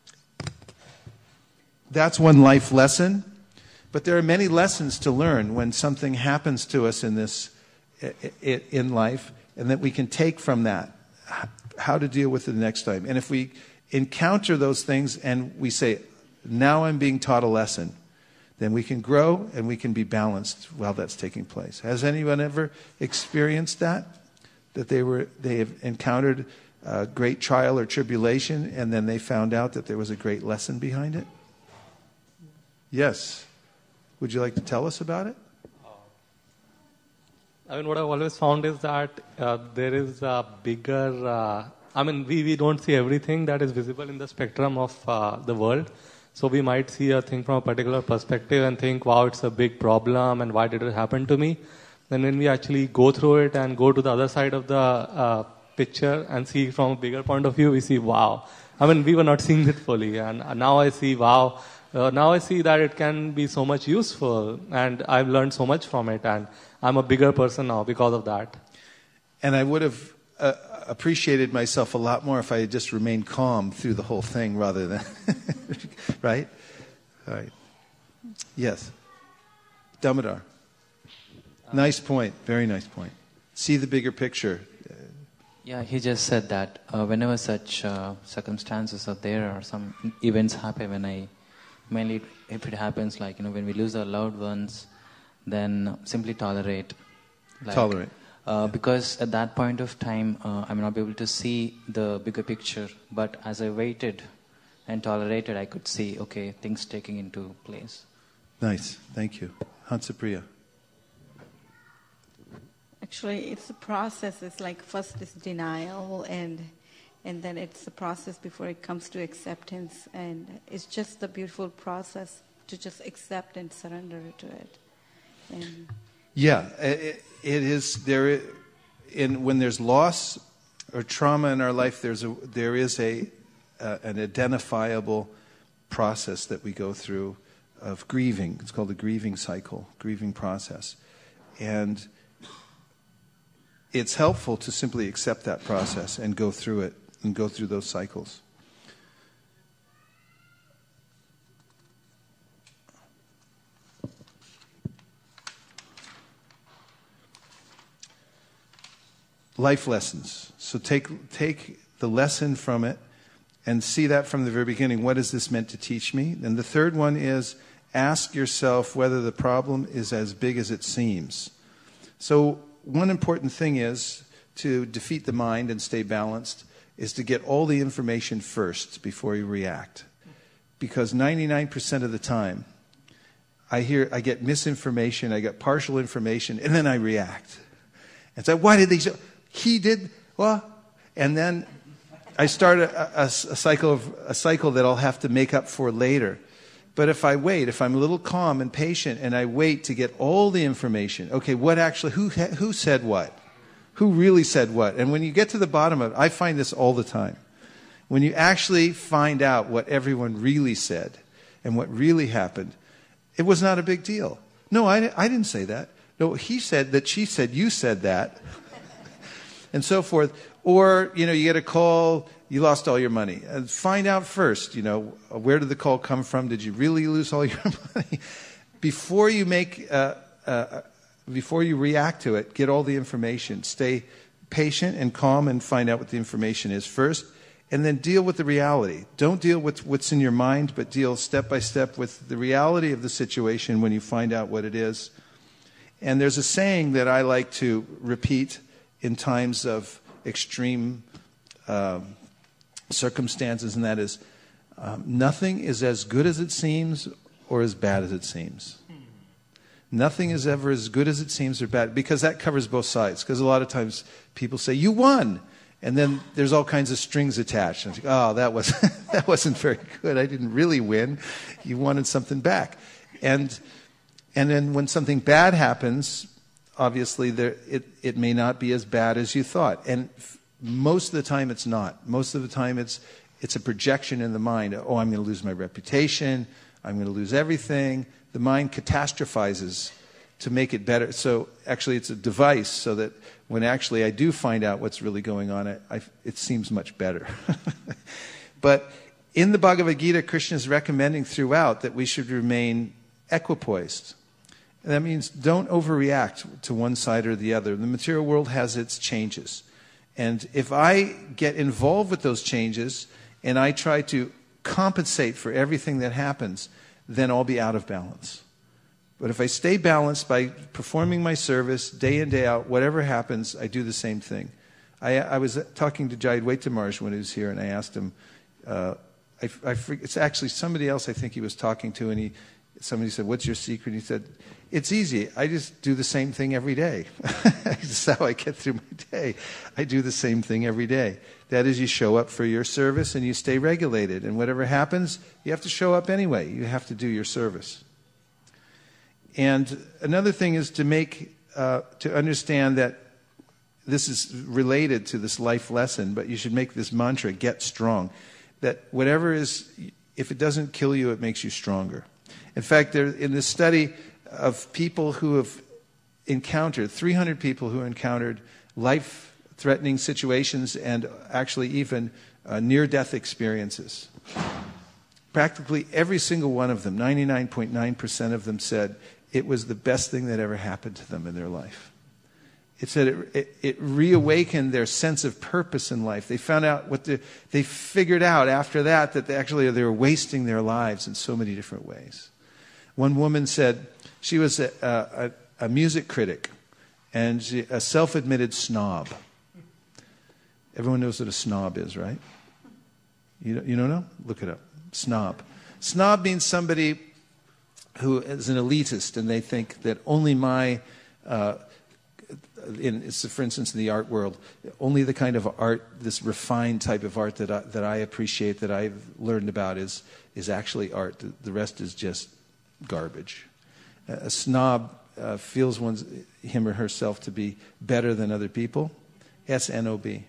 that's one life lesson. But there are many lessons to learn when something happens to us in life, and that we can take from that how to deal with it the next time. And if we encounter those things and we say, now I'm being taught a lesson, then we can grow and we can be balanced while that's taking place. Has anyone ever experienced that? That they have encountered a great trial or tribulation, and then they found out that there was a great lesson behind it? Yes. Would you like to tell us about it? I mean, what I've always found is that there is a bigger... we don't see everything that is visible in the spectrum of the world. So we might see a thing from a particular perspective and think, wow, it's a big problem and why did it happen to me? Then when we actually go through it and go to the other side of the picture and see from a bigger point of view, we see, wow. We were not seeing it fully. And now I see, wow. Now I see that it can be so much useful, and I've learned so much from it, and I'm a bigger person now because of that. And I would have appreciated myself a lot more if I had just remained calm through the whole thing rather than... Right? All right. Yes. Damodar. Nice point. Very nice point. See the bigger picture. Yeah, he just said that whenever such circumstances are there or some events happen, mainly if it happens when we lose our loved ones, then simply tolerate. Tolerate. Because at that point of time, I may not be able to see the bigger picture, but as I waited and tolerated, I could see, okay, things taking into place. Nice. Thank you. Hansapriya. Actually, it's a process. It's like first is denial, and then it's the process before it comes to acceptance. And it's just the beautiful process to just accept and surrender to it. And yeah, it is there. When there's loss or trauma in our life, there is an identifiable process that we go through of grieving. It's called the grieving cycle, grieving process, and it's helpful to simply accept that process and go through it and go through those cycles. Life lessons. So take the lesson from it and see that from the very beginning. What is this meant to teach me? And the third one is ask yourself whether the problem is as big as it seems. So one important thing is to defeat the mind and stay balanced is to get all the information first before you react. Because 99% of the time, I get misinformation, I get partial information, and then I react. And say, why did they say? He did, well, and then I start a cycle that I'll have to make up for later. But if I wait, if I'm a little calm and patient, and I wait to get all the information, okay, who said what? Who really said what? And when you get to the bottom of it, I find this all the time. When you actually find out what everyone really said and what really happened, it was not a big deal. No, I didn't say that. No, he said that, she said, you said that. And so forth. Or, you get a call, you lost all your money. Find out first, where did the call come from? Did you really lose all your money? Before you before you react to it, get all the information. Stay patient and calm and find out what the information is first. And then deal with the reality. Don't deal with what's in your mind, but deal step by step with the reality of the situation when you find out what it is. And there's a saying that I like to repeat in times of extreme circumstances, and that is, nothing is as good as it seems or as bad as it seems. Nothing is ever as good as it seems or bad, because that covers both sides. Because a lot of times people say, you won, and then there's all kinds of strings attached. And that wasn't very good. I didn't really win. You wanted something back. And then when something bad happens, obviously it may not be as bad as you thought. And most of the time it's not. Most of the time it's It's a projection in the mind. Oh, I'm going to lose my reputation. I'm going to lose everything. The mind catastrophizes to make it better. So actually it's a device so that when actually I do find out what's really going on, it seems much better. But in the Bhagavad Gita, Krishna is recommending throughout that we should remain equipoised. And that means don't overreact to one side or the other. The material world has its changes. And if I get involved with those changes and I try to compensate for everything that happens, then I'll be out of balance. But if I stay balanced by performing my service day in, day out, whatever happens, I do the same thing. I was talking to Jayadvaita Maharaj when he was here, and I asked him, it's actually somebody else I think he was talking to, and somebody said, what's your secret? And he said, it's easy. I just do the same thing every day. That's how I get through my day. I do the same thing every day. That is, you show up for your service and you stay regulated. And whatever happens, you have to show up anyway. You have to do your service. And another thing is to understand that this is related to this life lesson, but you should make this mantra, get strong. That whatever is, if it doesn't kill you, it makes you stronger. In fact, in this study of people who have encountered, 300 people who encountered life-threatening situations and actually even near-death experiences. Practically every single one of them, 99.9% of them said it was the best thing that ever happened to them in their life. It said it reawakened their sense of purpose in life. They found out they figured out after that they were wasting their lives in so many different ways. One woman said she was a music critic and a self-admitted snob. Everyone knows what a snob is, right? You don't know? Look it up. Snob. Snob means somebody who is an elitist and they think that only for instance, in the art world, only the kind of art, this refined type of art that I appreciate, that I've learned about is actually art. The rest is just garbage. A snob feels him or herself to be better than other people. S-N-O-B.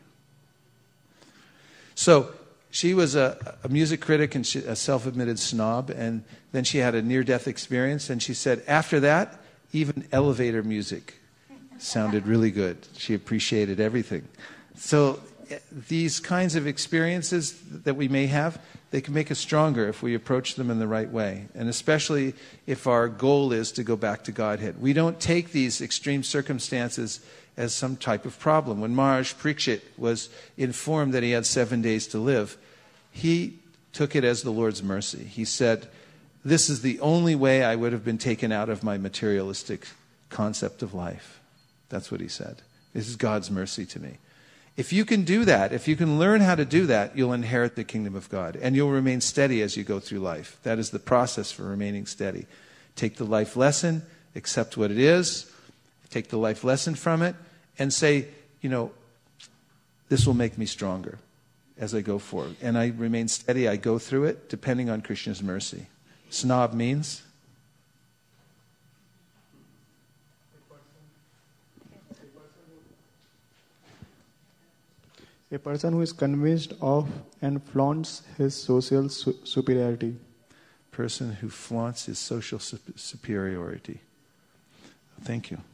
So she was a music critic and a self-admitted snob, and then she had a near-death experience, and she said after that, even elevator music sounded really good. She appreciated everything. So these kinds of experiences that we may have, they can make us stronger if we approach them in the right way, and especially if our goal is to go back to Godhead. We don't take these extreme circumstances as some type of problem. When Maharaj Parikshit was informed that he had 7 days to live, he took it as the Lord's mercy. He said, this is the only way I would have been taken out of my materialistic concept of life. That's what he said. This is God's mercy to me. If you can do that, if you can learn how to do that, you'll inherit the kingdom of God. And you'll remain steady as you go through life. That is the process for remaining steady. Take the life lesson, accept what it is, take the life lesson from it, and say, this will make me stronger as I go forward. And I remain steady, I go through it, depending on Krishna's mercy. Snob means? A person who is convinced of and flaunts his social superiority. Person who flaunts his social superiority. Thank you.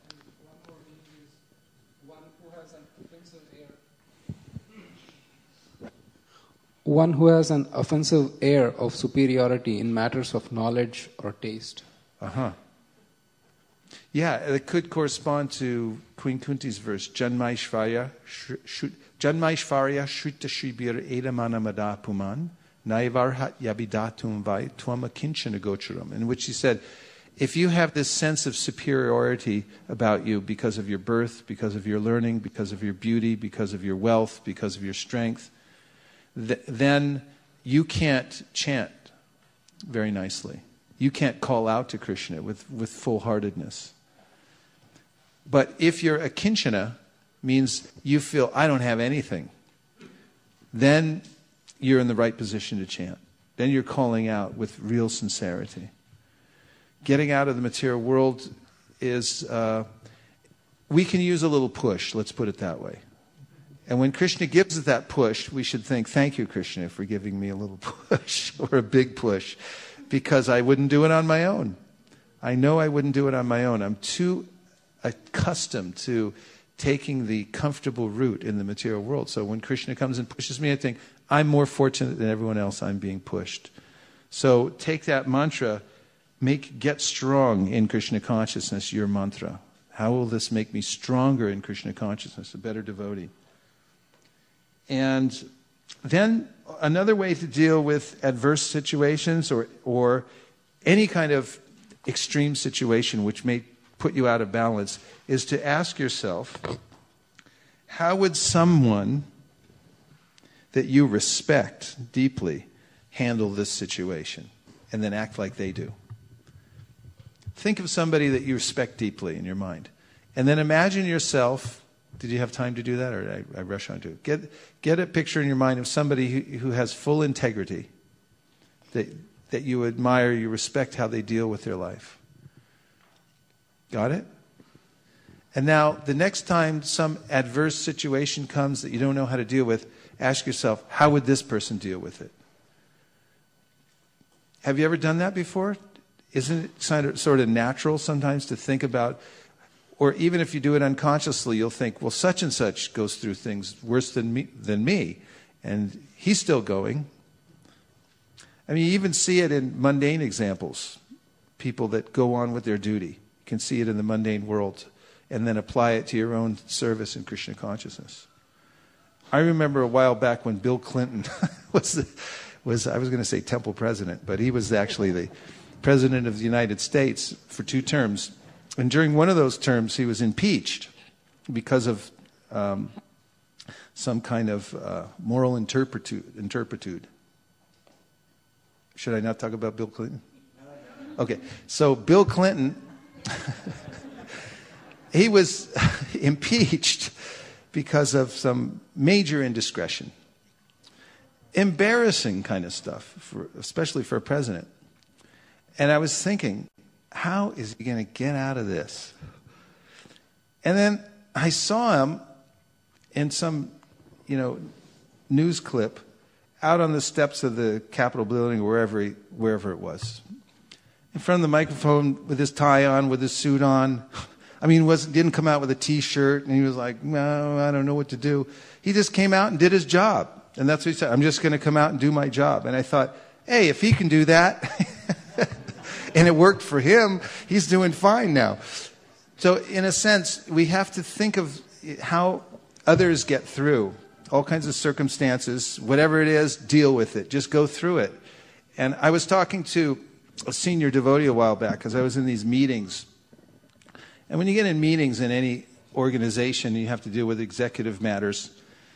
One who has an offensive air of superiority in matters of knowledge or taste. Yeah, it could correspond to Queen Kunti's verse, Janmaishvarya Shrita Shibir Edamana Mada Puman Naivarhat Yabidatum Vai Twama Kinchana Gocharam, in which she said, if you have this sense of superiority about you because of your birth, because of your learning, because of your beauty, because of your wealth, because of your strength, then you can't chant very nicely. You can't call out to Krishna with full-heartedness. But if you're a kinchana, means you feel, I don't have anything, then you're in the right position to chant. Then you're calling out with real sincerity. Getting out of the material world is, we can use a little push, let's put it that way. And when Krishna gives us that push, we should think, thank you, Krishna, for giving me a little push or a big push, because I wouldn't do it on my own. I know I wouldn't do it on my own. I'm too accustomed to taking the comfortable route in the material world. So when Krishna comes and pushes me, I think, I'm more fortunate than everyone else. I'm being pushed. So take that mantra, get strong in Krishna consciousness, your mantra. How will this make me stronger in Krishna consciousness, a better devotee? And then another way to deal with adverse situations or any kind of extreme situation which may put you out of balance is to ask yourself, how would someone that you respect deeply handle this situation? And then act like they do. Think of somebody that you respect deeply in your mind. And then imagine yourself. Did you have time to do that, or did I rush on to it? Get a picture in your mind of somebody who has full integrity, that you admire, you respect how they deal with their life. Got it? And now, the next time some adverse situation comes that you don't know how to deal with, ask yourself, how would this person deal with it? Have you ever done that before? Isn't it sort of natural sometimes to think about, or even if you do it unconsciously, you'll think, well, such and such goes through things worse than me, and he's still going. I mean, you even see it in mundane examples. People that go on with their duty. You can see it in the mundane world, and then apply it to your own service in Krishna consciousness. I remember a while back when Bill Clinton was I was going to say temple president, but he was actually the president of the United States for 2 terms. And during one of those terms, he was impeached because of some kind of moral interpretude. Should I not talk about Bill Clinton? Okay, so Bill Clinton, he was impeached because of some major indiscretion. Embarrassing kind of stuff, especially for a president. And I was thinking, how is he going to get out of this? And then I saw him in some, news clip out on the steps of the Capitol building or wherever it was. In front of the microphone with his tie on, with his suit on. I mean, didn't come out with a T-shirt and he was like, no, I don't know what to do. He just came out and did his job. And that's what he said. I'm just going to come out and do my job. And I thought, hey, if he can do that, and it worked for him, he's doing fine now. So in a sense, we have to think of how others get through all kinds of circumstances. Whatever it is, deal with it. Just go through it. And I was talking to a senior devotee a while back because I was in these meetings. And when you get in meetings in any organization, you have to deal with executive matters.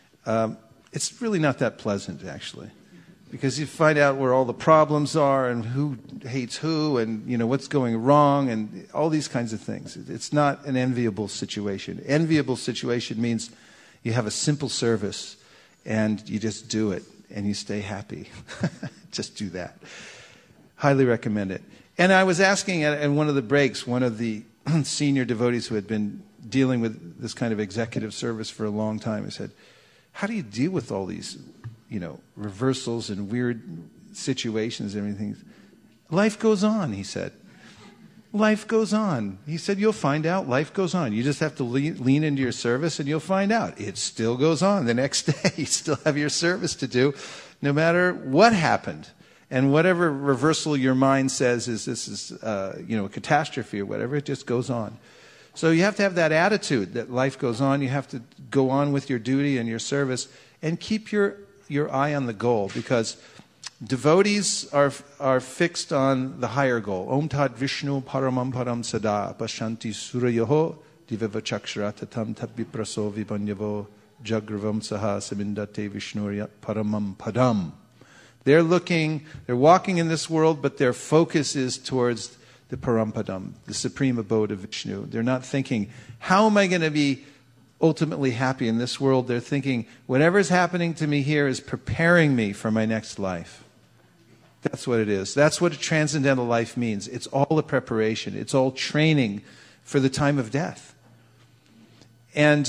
It's really not that pleasant, actually, because you find out where all the problems are and who hates who and, what's going wrong and all these kinds of things. It's not an enviable situation. Enviable situation means you have a simple service and you just do it and you stay happy. Just do that. Highly recommend it. And I was asking at one of the breaks, one of the senior devotees who had been dealing with this kind of executive service for a long time, I said, how do you deal with all these, reversals and weird situations and everything? Life goes on, he said. Life goes on. He said, you'll find out. Life goes on. You just have to lean into your service and you'll find out. It still goes on. The next day, you still have your service to do, no matter what happened. And whatever reversal your mind says this is a catastrophe or whatever, it just goes on. So you have to have that attitude that life goes on. You have to go on with your duty and your service and keep your eye on the goal, because devotees are fixed on the higher goal. Om Tad Vishnu Paramam Param Sada Pashanti Surayoho Divavachakshara Tatam Tabbipraso Vibanyavo Jagravam Saha Samindate Vishnurya Paramam Padam. They're walking in this world, but their focus is towards the Parampadam, the supreme abode of Vishnu. They're not thinking, how am I going to be ultimately happy in this world? They're thinking, whatever's happening to me here is preparing me for my next life. That's what it is. That's what a transcendental life means. It's all a preparation. It's all training for the time of death. And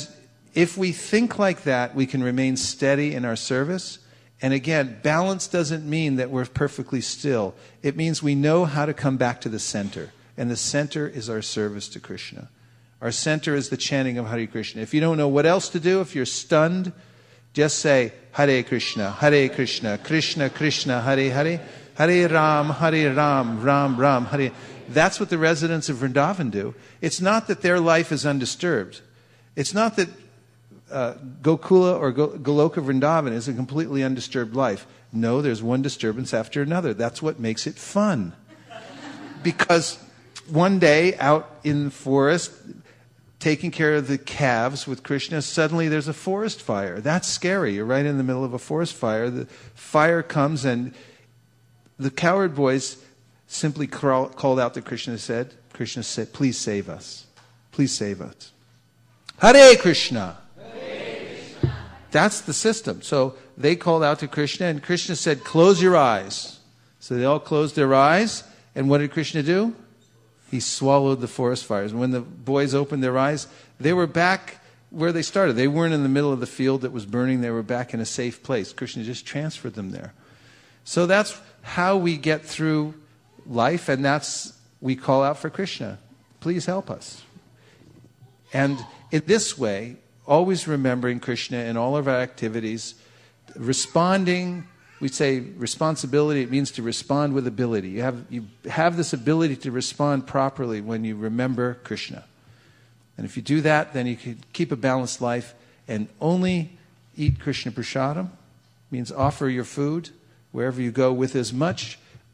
if we think like that, we can remain steady in our service. And again, balance doesn't mean that we're perfectly still. It means we know how to come back to the center. And the center is our service to Krishna. Our center is the chanting of Hare Krishna. If you don't know what else to do, if you're stunned, just say Hare Krishna, Krishna Krishna, Hare Hare, Hare Ram, Ram Ram, Hare. That's what the residents of Vrindavan do. It's not that their life is undisturbed. It's not that Gokula or Goloka Vrindavan is a completely undisturbed life. No, there's one disturbance after another. That's what makes it fun. Because one day out in the forest, taking care of the calves with Krishna, suddenly there's a forest fire. That's scary. You're right in the middle of a forest fire. The fire comes and the coward boys simply called out to Krishna said, please save us. Please save us. Hare Krishna. That's the system. So they called out to Krishna, and Krishna said, close your eyes. So they all closed their eyes, and what did Krishna do? He swallowed the forest fires. And when the boys opened their eyes, they were back where they started. They weren't in the middle of the field that was burning. They were back in a safe place. Krishna just transferred them there. So that's how we get through life, and we call out for Krishna. Please help us. And in this way, always remembering Krishna in all of our activities, responding, we say responsibility, it means to respond with ability. You have this ability to respond properly when you remember Krishna. And if you do that, then you can keep a balanced life and only eat Krishna Prasadam, means offer your food wherever you go with as much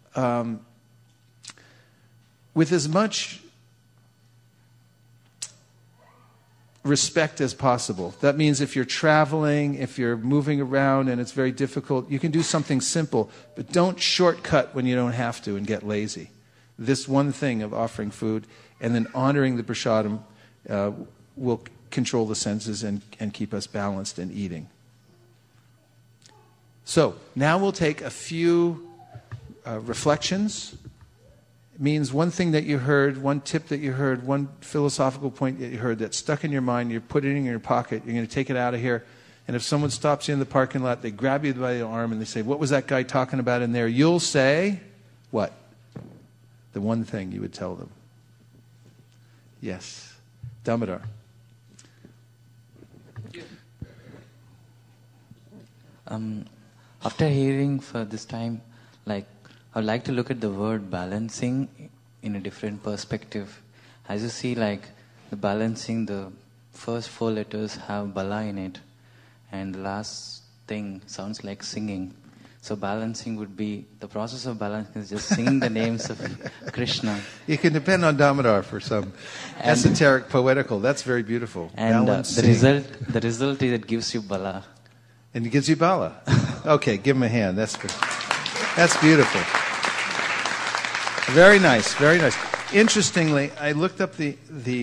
respect as possible. That means if you're traveling, if you're moving around and it's very difficult, you can do something simple, but don't shortcut when you don't have to and get lazy. This one thing of offering food and then honoring the prasadam will control the senses and keep us balanced in eating. So, now we'll take a few reflections. It means one thing that you heard, one tip that you heard, one philosophical point that you heard that stuck in your mind, you put it in your pocket, you're going to take it out of here, and if someone stops you in the parking lot, they grab you by the arm and they say, what was that guy talking about in there? You'll say, what? The one thing you would tell them. Yes. Damodar. After hearing for this time, I would like to look at the word balancing in a different perspective. As you see, the balancing, the first 4 letters have bala in it, and the last thing sounds like singing. So balancing would be, the process of balancing is just singing the names of Krishna. You can depend on Damodar for some esoteric, poetical. That's very beautiful. And the result is it gives you bala. And it gives you bala. Okay, give him a hand. That's good. That's beautiful. Very nice, very nice. Interestingly, I looked up the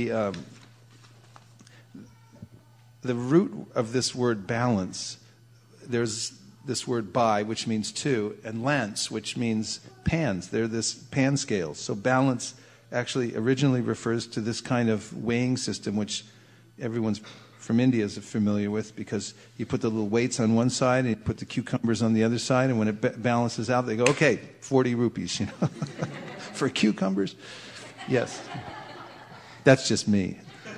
root of this word balance. There's this word by, which means two, and lance, which means pans. They're this pan scales. So balance actually originally refers to this kind of weighing system, which everyone's from India is familiar with, because you put the little weights on one side and you put the cucumbers on the other side, and when it balances out, they go, okay, 40 rupees, for cucumbers. Yes. That's just me.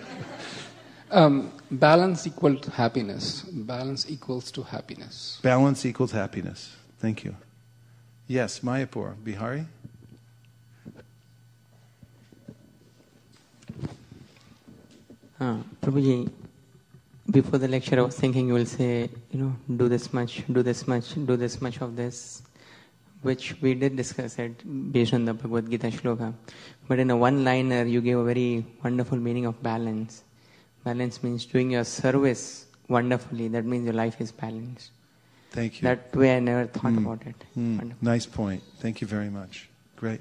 Balance equal to happiness. Balance equals to happiness. Balance equals happiness. Thank you. Yes, Mayapur. Bihari? Prabhuji, before the lecture I was thinking you will say, do this much, do this much, do this much of this, which we did discuss it based on the Bhagavad Gita shloka. But in a one-liner you gave a very wonderful meaning of balance. Balance means doing your service wonderfully. That means your life is balanced. Thank you. That way I never thought about it. Nice point. Thank you very much. Great.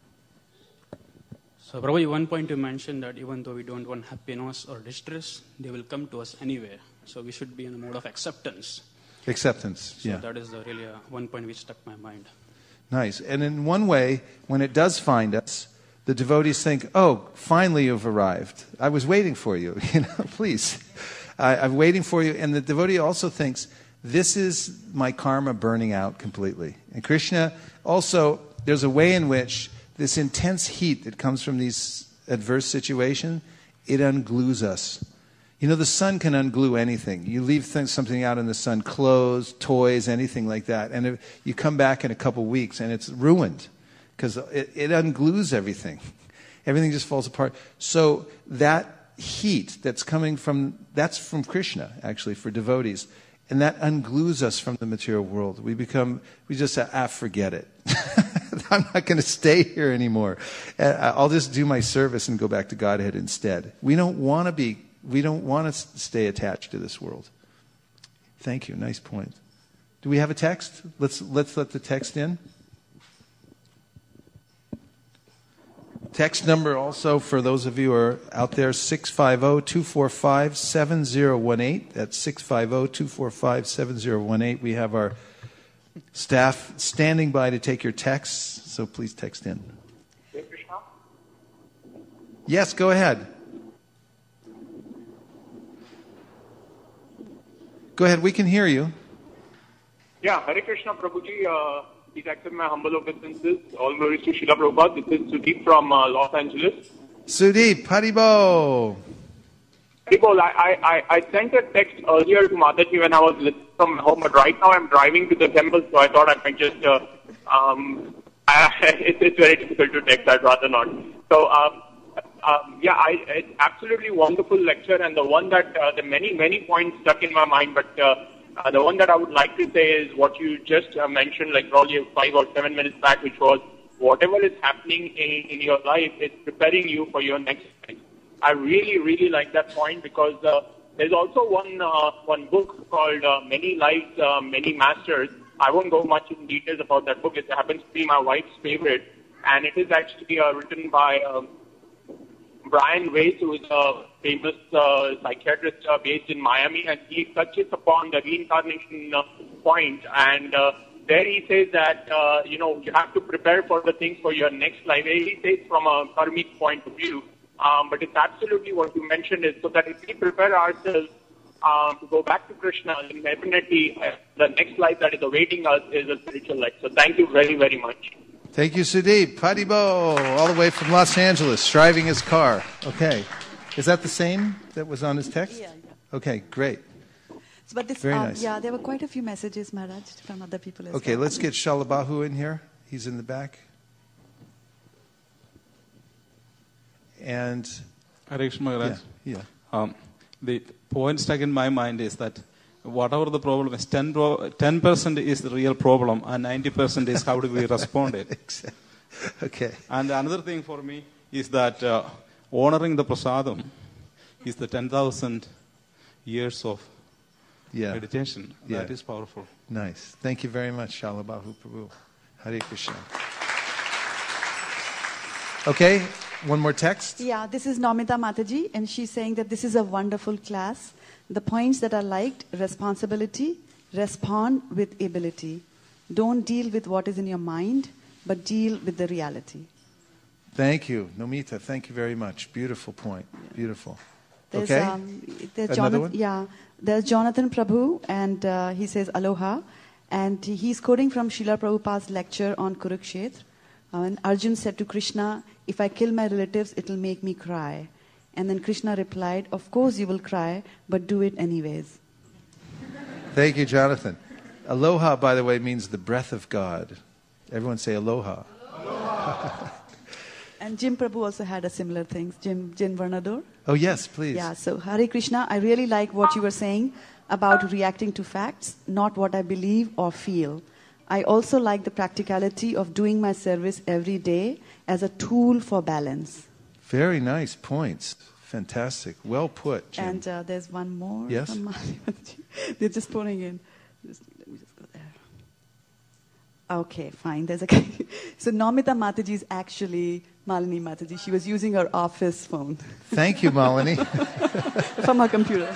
So probably one point you mentioned that even though we don't want happiness or distress, they will come to us anyway. So we should be in a mode of acceptance. Acceptance, so yeah. That is really one point which stuck my mind. Nice. And in one way, when it does find us, the devotees think, oh, finally you've arrived. I was waiting for you, please. I'm waiting for you. And the devotee also thinks, this is my karma burning out completely. And Krishna also, there's a way in which this intense heat that comes from these adverse situations, it unglues us. You know, the sun can unglue anything. You leave something out in the sun, clothes, toys, anything like that. And if you come back in a couple weeks and it's ruined because it unglues everything. Everything just falls apart. So that heat that's coming that's from Krishna, actually, for devotees. And that unglues us from the material world. We just say, forget it. I'm not going to stay here anymore. I'll just do my service and go back to Godhead instead. We don't want to stay attached to this world. Thank you. Nice point. Do we have a text? Let's let the text in. Text number also for those of you who are out there, 650-245-7018. That's 650-245-7018. We have our staff standing by to take your texts, so please text in. Yes, go ahead. Go ahead, we can hear you. Yeah, Hare Krishna Prabhuji. Please accept my humble obeisances. All glories to Srila Prabhupada. This is Sudeep from Los Angeles. Sudeep, Haribo. Haribo, I sent a text earlier to Mataji when I was listening from home, but right now I'm driving to the temple, so I thought I might just, it's very difficult to text, I'd rather not. So, it's absolutely wonderful lecture, and the one that, the many points stuck in my mind, but the one that I would like to say is what you just mentioned, like probably 5 or 7 minutes back, which was whatever is happening in your life is preparing you for your next life. I really like that point because there's also one book called Many Lives, Many Masters. I won't go much in details about that book. It happens to be my wife's favorite, and it is actually written by Brian Weiss, who is a famous psychiatrist based in Miami, and he touches upon the reincarnation point. And there he says that, you have to prepare for the things for your next life. He says from a karmic point of view, but it's absolutely what you mentioned is so that if we prepare ourselves to go back to Krishna, then definitely the next life that is awaiting us is a spiritual life. So thank you very, very much. Thank you, Sudeep. Haribo, all the way from Los Angeles, driving his car. Okay. Is that the same that was on his text? Yeah. Okay, great. But this, Very nice. Yeah, there were quite a few messages, Maharaj, from other people as well. Okay, let's get Shalabahu in here. He's in the back. And Hare Krishna Maharaj. Yeah. The point stuck in my mind is that whatever the problem is, 10% is the real problem and 90% is how do we respond it. Okay. And another thing for me is that honoring the prasadam is the 10,000 years of meditation. Yeah. That is powerful. Nice. Thank you very much, Shalabahu Prabhu. Hare Krishna. Okay, one more text. Yeah, this is Namita Mataji, and she's saying that this is a wonderful class. The points that are liked: responsibility, respond with ability. Don't deal with what is in your mind, but deal with the reality. Thank you, Nomita. Thank you very much. Beautiful point. Beautiful. There's, Okay. There's Another one? Yeah, there's Jonathan Prabhu, and he says aloha, and he's quoting from Srila Prabhupada's lecture on Kurukshetra. And Arjun said to Krishna, "If I kill my relatives, it'll make me cry." And then Krishna replied, "Of course you will cry, but do it anyways." Thank you, Jonathan. Aloha, by the way, means the breath of God. Everyone say aloha. Aloha. And Jim Prabhu also had a similar thing. Jim Varnador. Oh, yes, please. Yeah, so Hare Krishna, I really like what you were saying about reacting to facts, not what I believe or feel. I also like the practicality of doing my service every day as a tool for balance. Very nice points. Fantastic. Well put, Jim. And there's one more. Yes? From Malini. They're just pouring in. Let me just go there. Okay, fine. There's a So Namita Mataji is actually Malini Mataji. She was using her office phone. Thank you, Malini. From her computer.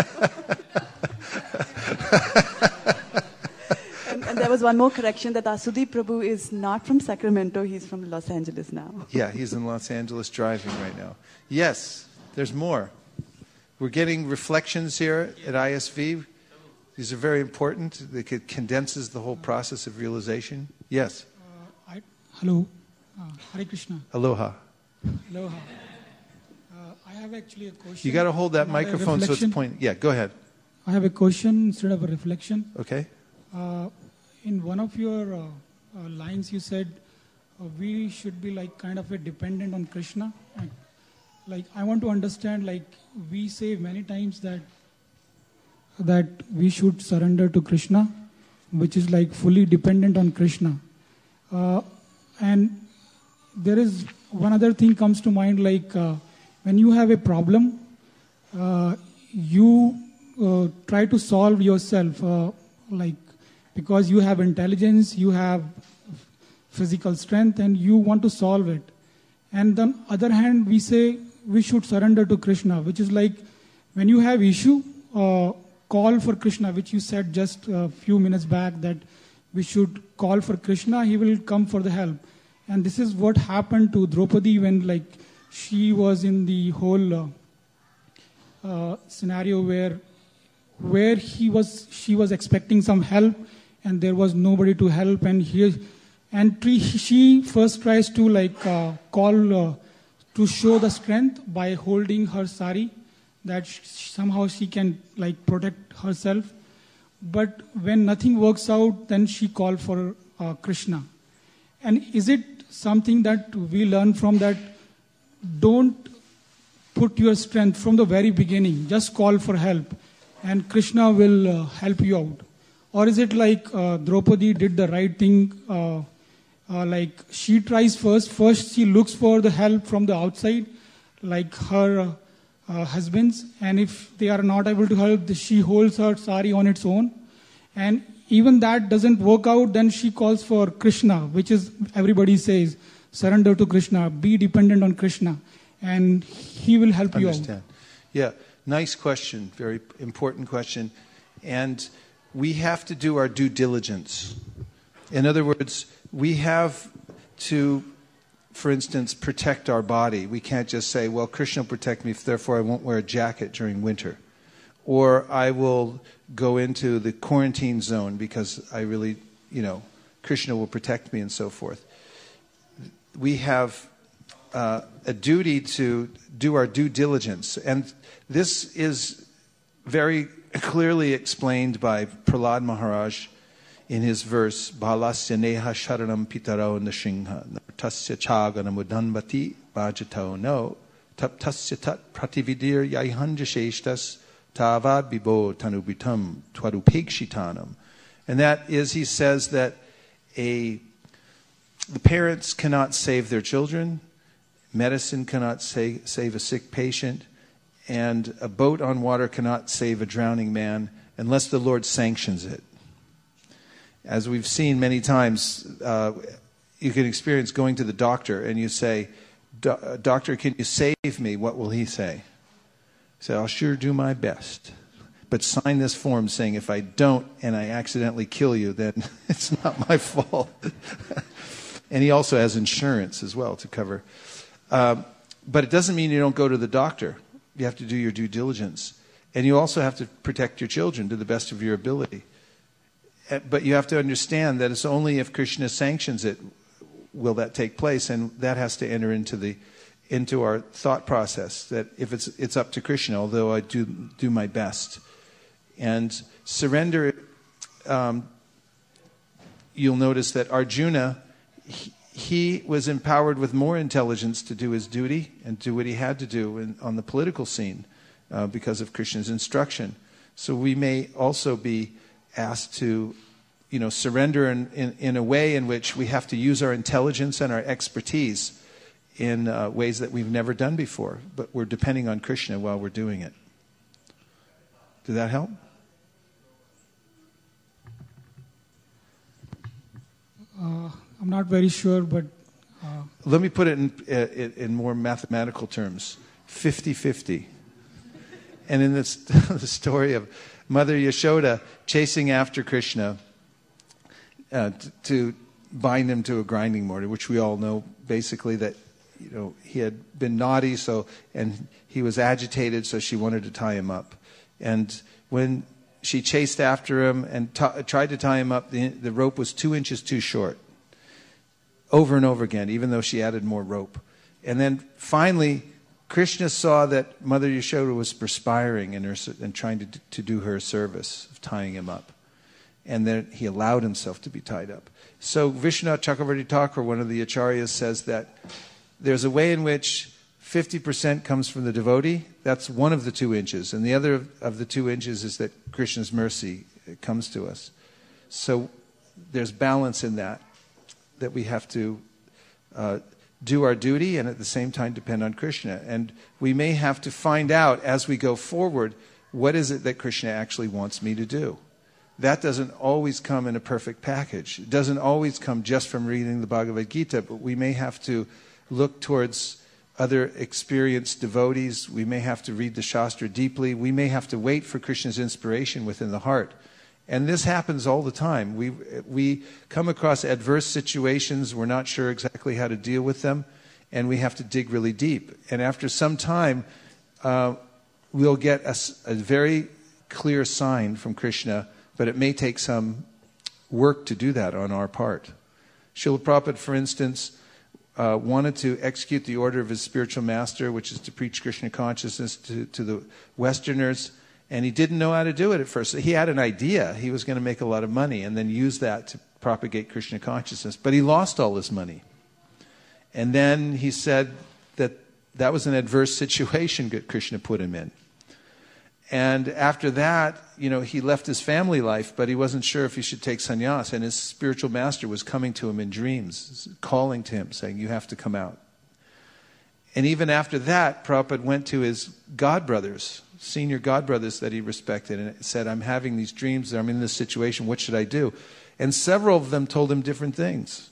And there was one more correction that Sudeep Prabhu is not from Sacramento. He's from Los Angeles now. Yeah, he's in Los Angeles driving right now. Yes, there's more. We're getting reflections here at ISV. These are very important. It condenses the whole process of realization. Yes. Hello. Hare Krishna. Aloha. Aloha. I have actually a question. You got to hold that microphone so it's pointing. Yeah, go ahead. I have a question instead of a reflection. Okay. In one of your lines, you said we should be like kind of a dependent on Krishna. Like I want to understand. Like we say many times that we should surrender to Krishna, which is like fully dependent on Krishna. And there is one other thing comes to mind, like when you have a problem, you try to solve yourself, like because you have intelligence, you have physical strength, and you want to solve it. And on the other hand, we say we should surrender to Krishna, which is like when you have issue, call for Krishna, which you said just a few minutes back, that we should call for Krishna, he will come for the help. And this is what happened to Draupadi when like she was in the whole scenario where she was expecting some help and there was nobody to help, and she first tries to like call to show the strength by holding her sari, that somehow she can like protect herself. But when nothing works out, then she called for Krishna. And is it something that we learn from that? Don't put your strength from the very beginning. Just call for help, and Krishna will help you out. Or is it like Draupadi did the right thing? Like she tries first she looks for the help from the outside, like her husbands, and if they are not able to help, she holds her sari on its own, and even that doesn't work out, then she calls for Krishna, which is, everybody says, surrender to Krishna, be dependent on Krishna, and he will help you out. Yeah, nice question, very important question. And we have to do our due diligence. In other words, we have to, for instance, protect our body. We can't just say, well, Krishna will protect me, therefore I won't wear a jacket during winter. Or I will go into the quarantine zone because I really, Krishna will protect me and so forth. We have a duty to do our due diligence. And this is very clearly explained by Prahlad Maharaj in his verse, Balasya neha sharanam pitaro nashingha, nartasya chaganam udanbati bhajato no, taptasya tat pratividir yaihanjasheshtas tavad bibo tanubitam twadupekshitanam. And that is, he says that the parents cannot save their children, medicine cannot save a sick patient, and a boat on water cannot save a drowning man unless the Lord sanctions it. As we've seen many times, you can experience going to the doctor and you say, Doctor, can you save me? What will he say? Say, I'll sure do my best. But sign this form saying if I don't and I accidentally kill you, then it's not my fault. And he also has insurance as well to cover. But it doesn't mean you don't go to the doctor. You have to do your due diligence. And you also have to protect your children to the best of your ability. But you have to understand that it's only if Krishna sanctions it will that take place, and that has to enter into our thought process, that if it's up to Krishna, although I do my best. And surrender, you'll notice that Arjuna, he was empowered with more intelligence to do his duty and do what he had to do on the political scene because of Krishna's instruction. So we may also be asked to, surrender in a way in which we have to use our intelligence and our expertise in ways that we've never done before, but we're depending on Krishna while we're doing it. Did that help? I'm not very sure, but... Let me put it in more mathematical terms. 50-50. And in the story of Mother Yashoda chasing after Krishna to bind him to a grinding mortar, which we all know basically that he had been naughty, and he was agitated, so she wanted to tie him up. And when she chased after him and tried to tie him up, the rope was 2 inches too short. Over and over again, even though she added more rope. And then finally, Krishna saw that Mother Yashoda was perspiring and trying to do her service of tying him up. And then he allowed himself to be tied up. So Vishwanath Chakravarti Thakur, one of the acharyas, says that there's a way in which 50% comes from the devotee. That's one of the 2 inches. And the other of the 2 inches is that Krishna's mercy comes to us. So there's balance in that we have to do our duty and at the same time depend on Krishna. And we may have to find out as we go forward, what is it that Krishna actually wants me to do? That doesn't always come in a perfect package. It doesn't always come just from reading the Bhagavad Gita, but we may have to look towards other experienced devotees. We may have to read the Shastra deeply. We may have to wait for Krishna's inspiration within the heart. And this happens all the time. We come across adverse situations. We're not sure exactly how to deal with them, and we have to dig really deep. And after some time, we'll get a very clear sign from Krishna, but it may take some work to do that on our part. Srila Prabhupada, for instance, wanted to execute the order of his spiritual master, which is to preach Krishna consciousness to the Westerners, and he didn't know how to do it at first. He had an idea. He was going to make a lot of money and then use that to propagate Krishna consciousness, but he lost all his money. And then he said that was an adverse situation that Krishna put him in. And after that, he left his family life, but he wasn't sure if he should take sannyas. And his spiritual master was coming to him in dreams, calling to him, saying, you have to come out. And even after that, Prabhupada went to his godbrothers, senior godbrothers that he respected, and said, I'm having these dreams, I'm in this situation, what should I do? And several of them told him different things,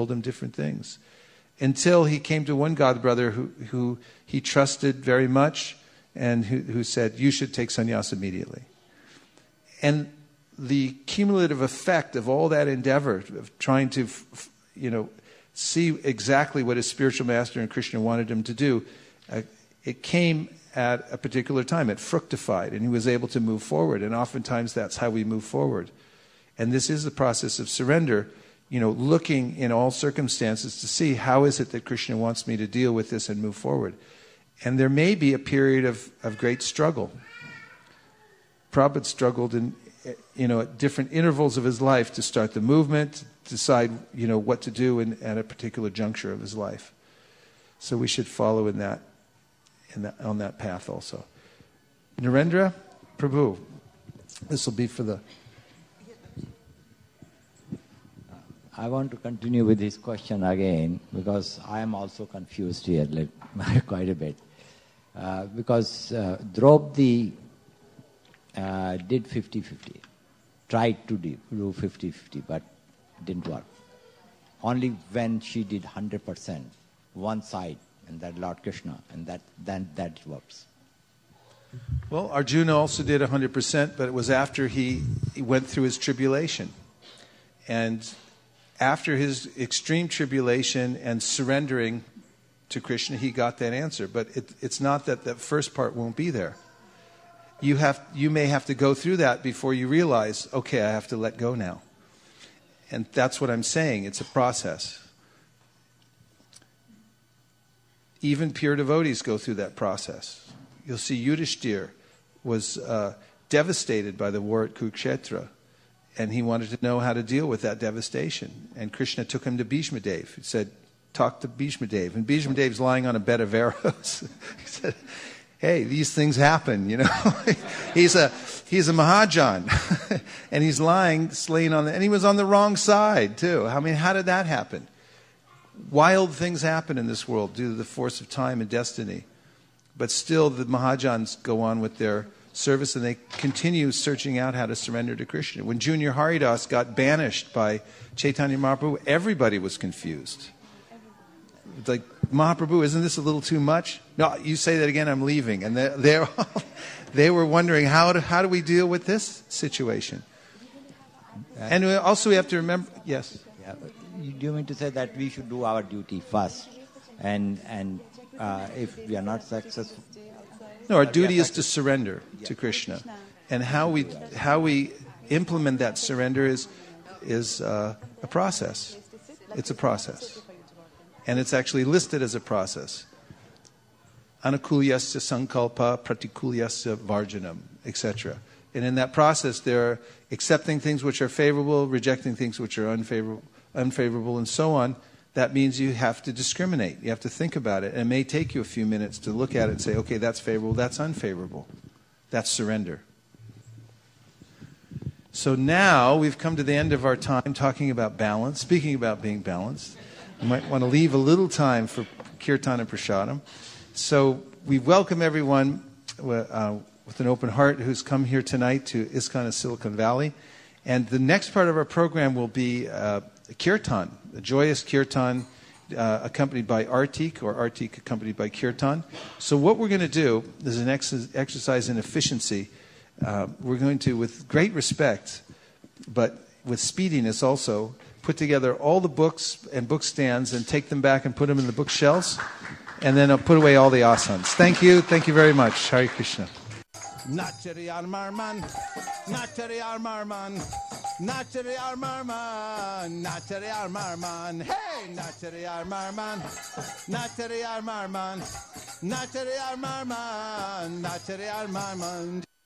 until he came to one godbrother who he trusted very much, and who said, you should take sannyas immediately. And the cumulative effect of all that endeavor of trying to, see exactly what his spiritual master and Krishna wanted him to do, it came at a particular time. It fructified, and he was able to move forward. And oftentimes that's how we move forward. And this is the process of surrender, looking in all circumstances to see how is it that Krishna wants me to deal with this and move forward. And there may be a period of great struggle. Prabhupada struggled at different intervals of his life to start the movement, to decide, what to do at a particular juncture of his life. So we should follow on that path also. Narendra Prabhu, this will be for the... I want to continue with this question again because I am also confused here quite a bit. Because Draupadi did 50-50, tried to do 50-50, but didn't work. Only when she did 100%, one side, and that Lord Krishna, and then that works. Well, Arjuna also did 100%, but it was after he went through his tribulation. And after his extreme tribulation and surrendering to Krishna, he got that answer. But it's not that first part won't be there. You may have to go through that before you realize, okay, I have to let go now. And that's what I'm saying. It's a process. Even pure devotees go through that process. You'll see Yudhishthira was devastated by the war at Kurukshetra, and he wanted to know how to deal with that devastation. And Krishna took him to Bhishma Dev. He said, talk to Bhishma Dev. And Bhishma Dev's lying on a bed of arrows. He said, hey, these things happen, He's a Mahajan. And he's lying, slain and he was on the wrong side, too. I mean, how did that happen? Wild things happen in this world due to the force of time and destiny. But still, the Mahajans go on with their service, and they continue searching out how to surrender to Krishna. When Junior Haridas got banished by Chaitanya Mahaprabhu, everybody was confused. It's like, Mahaprabhu, isn't this a little too much? No, you say that again, I'm leaving. And they were wondering, how do we deal with this situation? And we have to remember, yes? Yeah. Do you mean to say that we should do our duty first And if we are not successful... No, our duty is to surrender to Krishna. And how we implement that surrender is a process. It's a process. And it's actually listed as a process. Anukulyasya sankalpa, pratikulyasya varjanam, etc. And in that process, there are accepting things which are favorable, rejecting things which are unfavorable, and so on. That means you have to discriminate. You have to think about it. And it may take you a few minutes to look at it and say, okay, that's favorable, that's unfavorable. That's surrender. So now we've come to the end of our time talking about balance, speaking about being balanced. You might want to leave a little time for kirtan and prasadam. So we welcome everyone with an open heart who's come here tonight to ISKCON in Silicon Valley. And the next part of our program will be kirtan, a joyous kirtan accompanied by Artik, or Artik accompanied by kirtan. So what we're going to do is an exercise in efficiency. We're going to, with great respect, but with speediness also, put together all the books and book stands and take them back and put them in the bookshelves. And then I'll put away all the asanas. Thank you. Thank you very much. Hare Krishna. Nachari Armarman, Nachari Armarman, Nachari Armarman, Nachari Armarman, hey, Nachari Armarman, Nachari Armarman, Nachari Armarman, Nachari Armarman.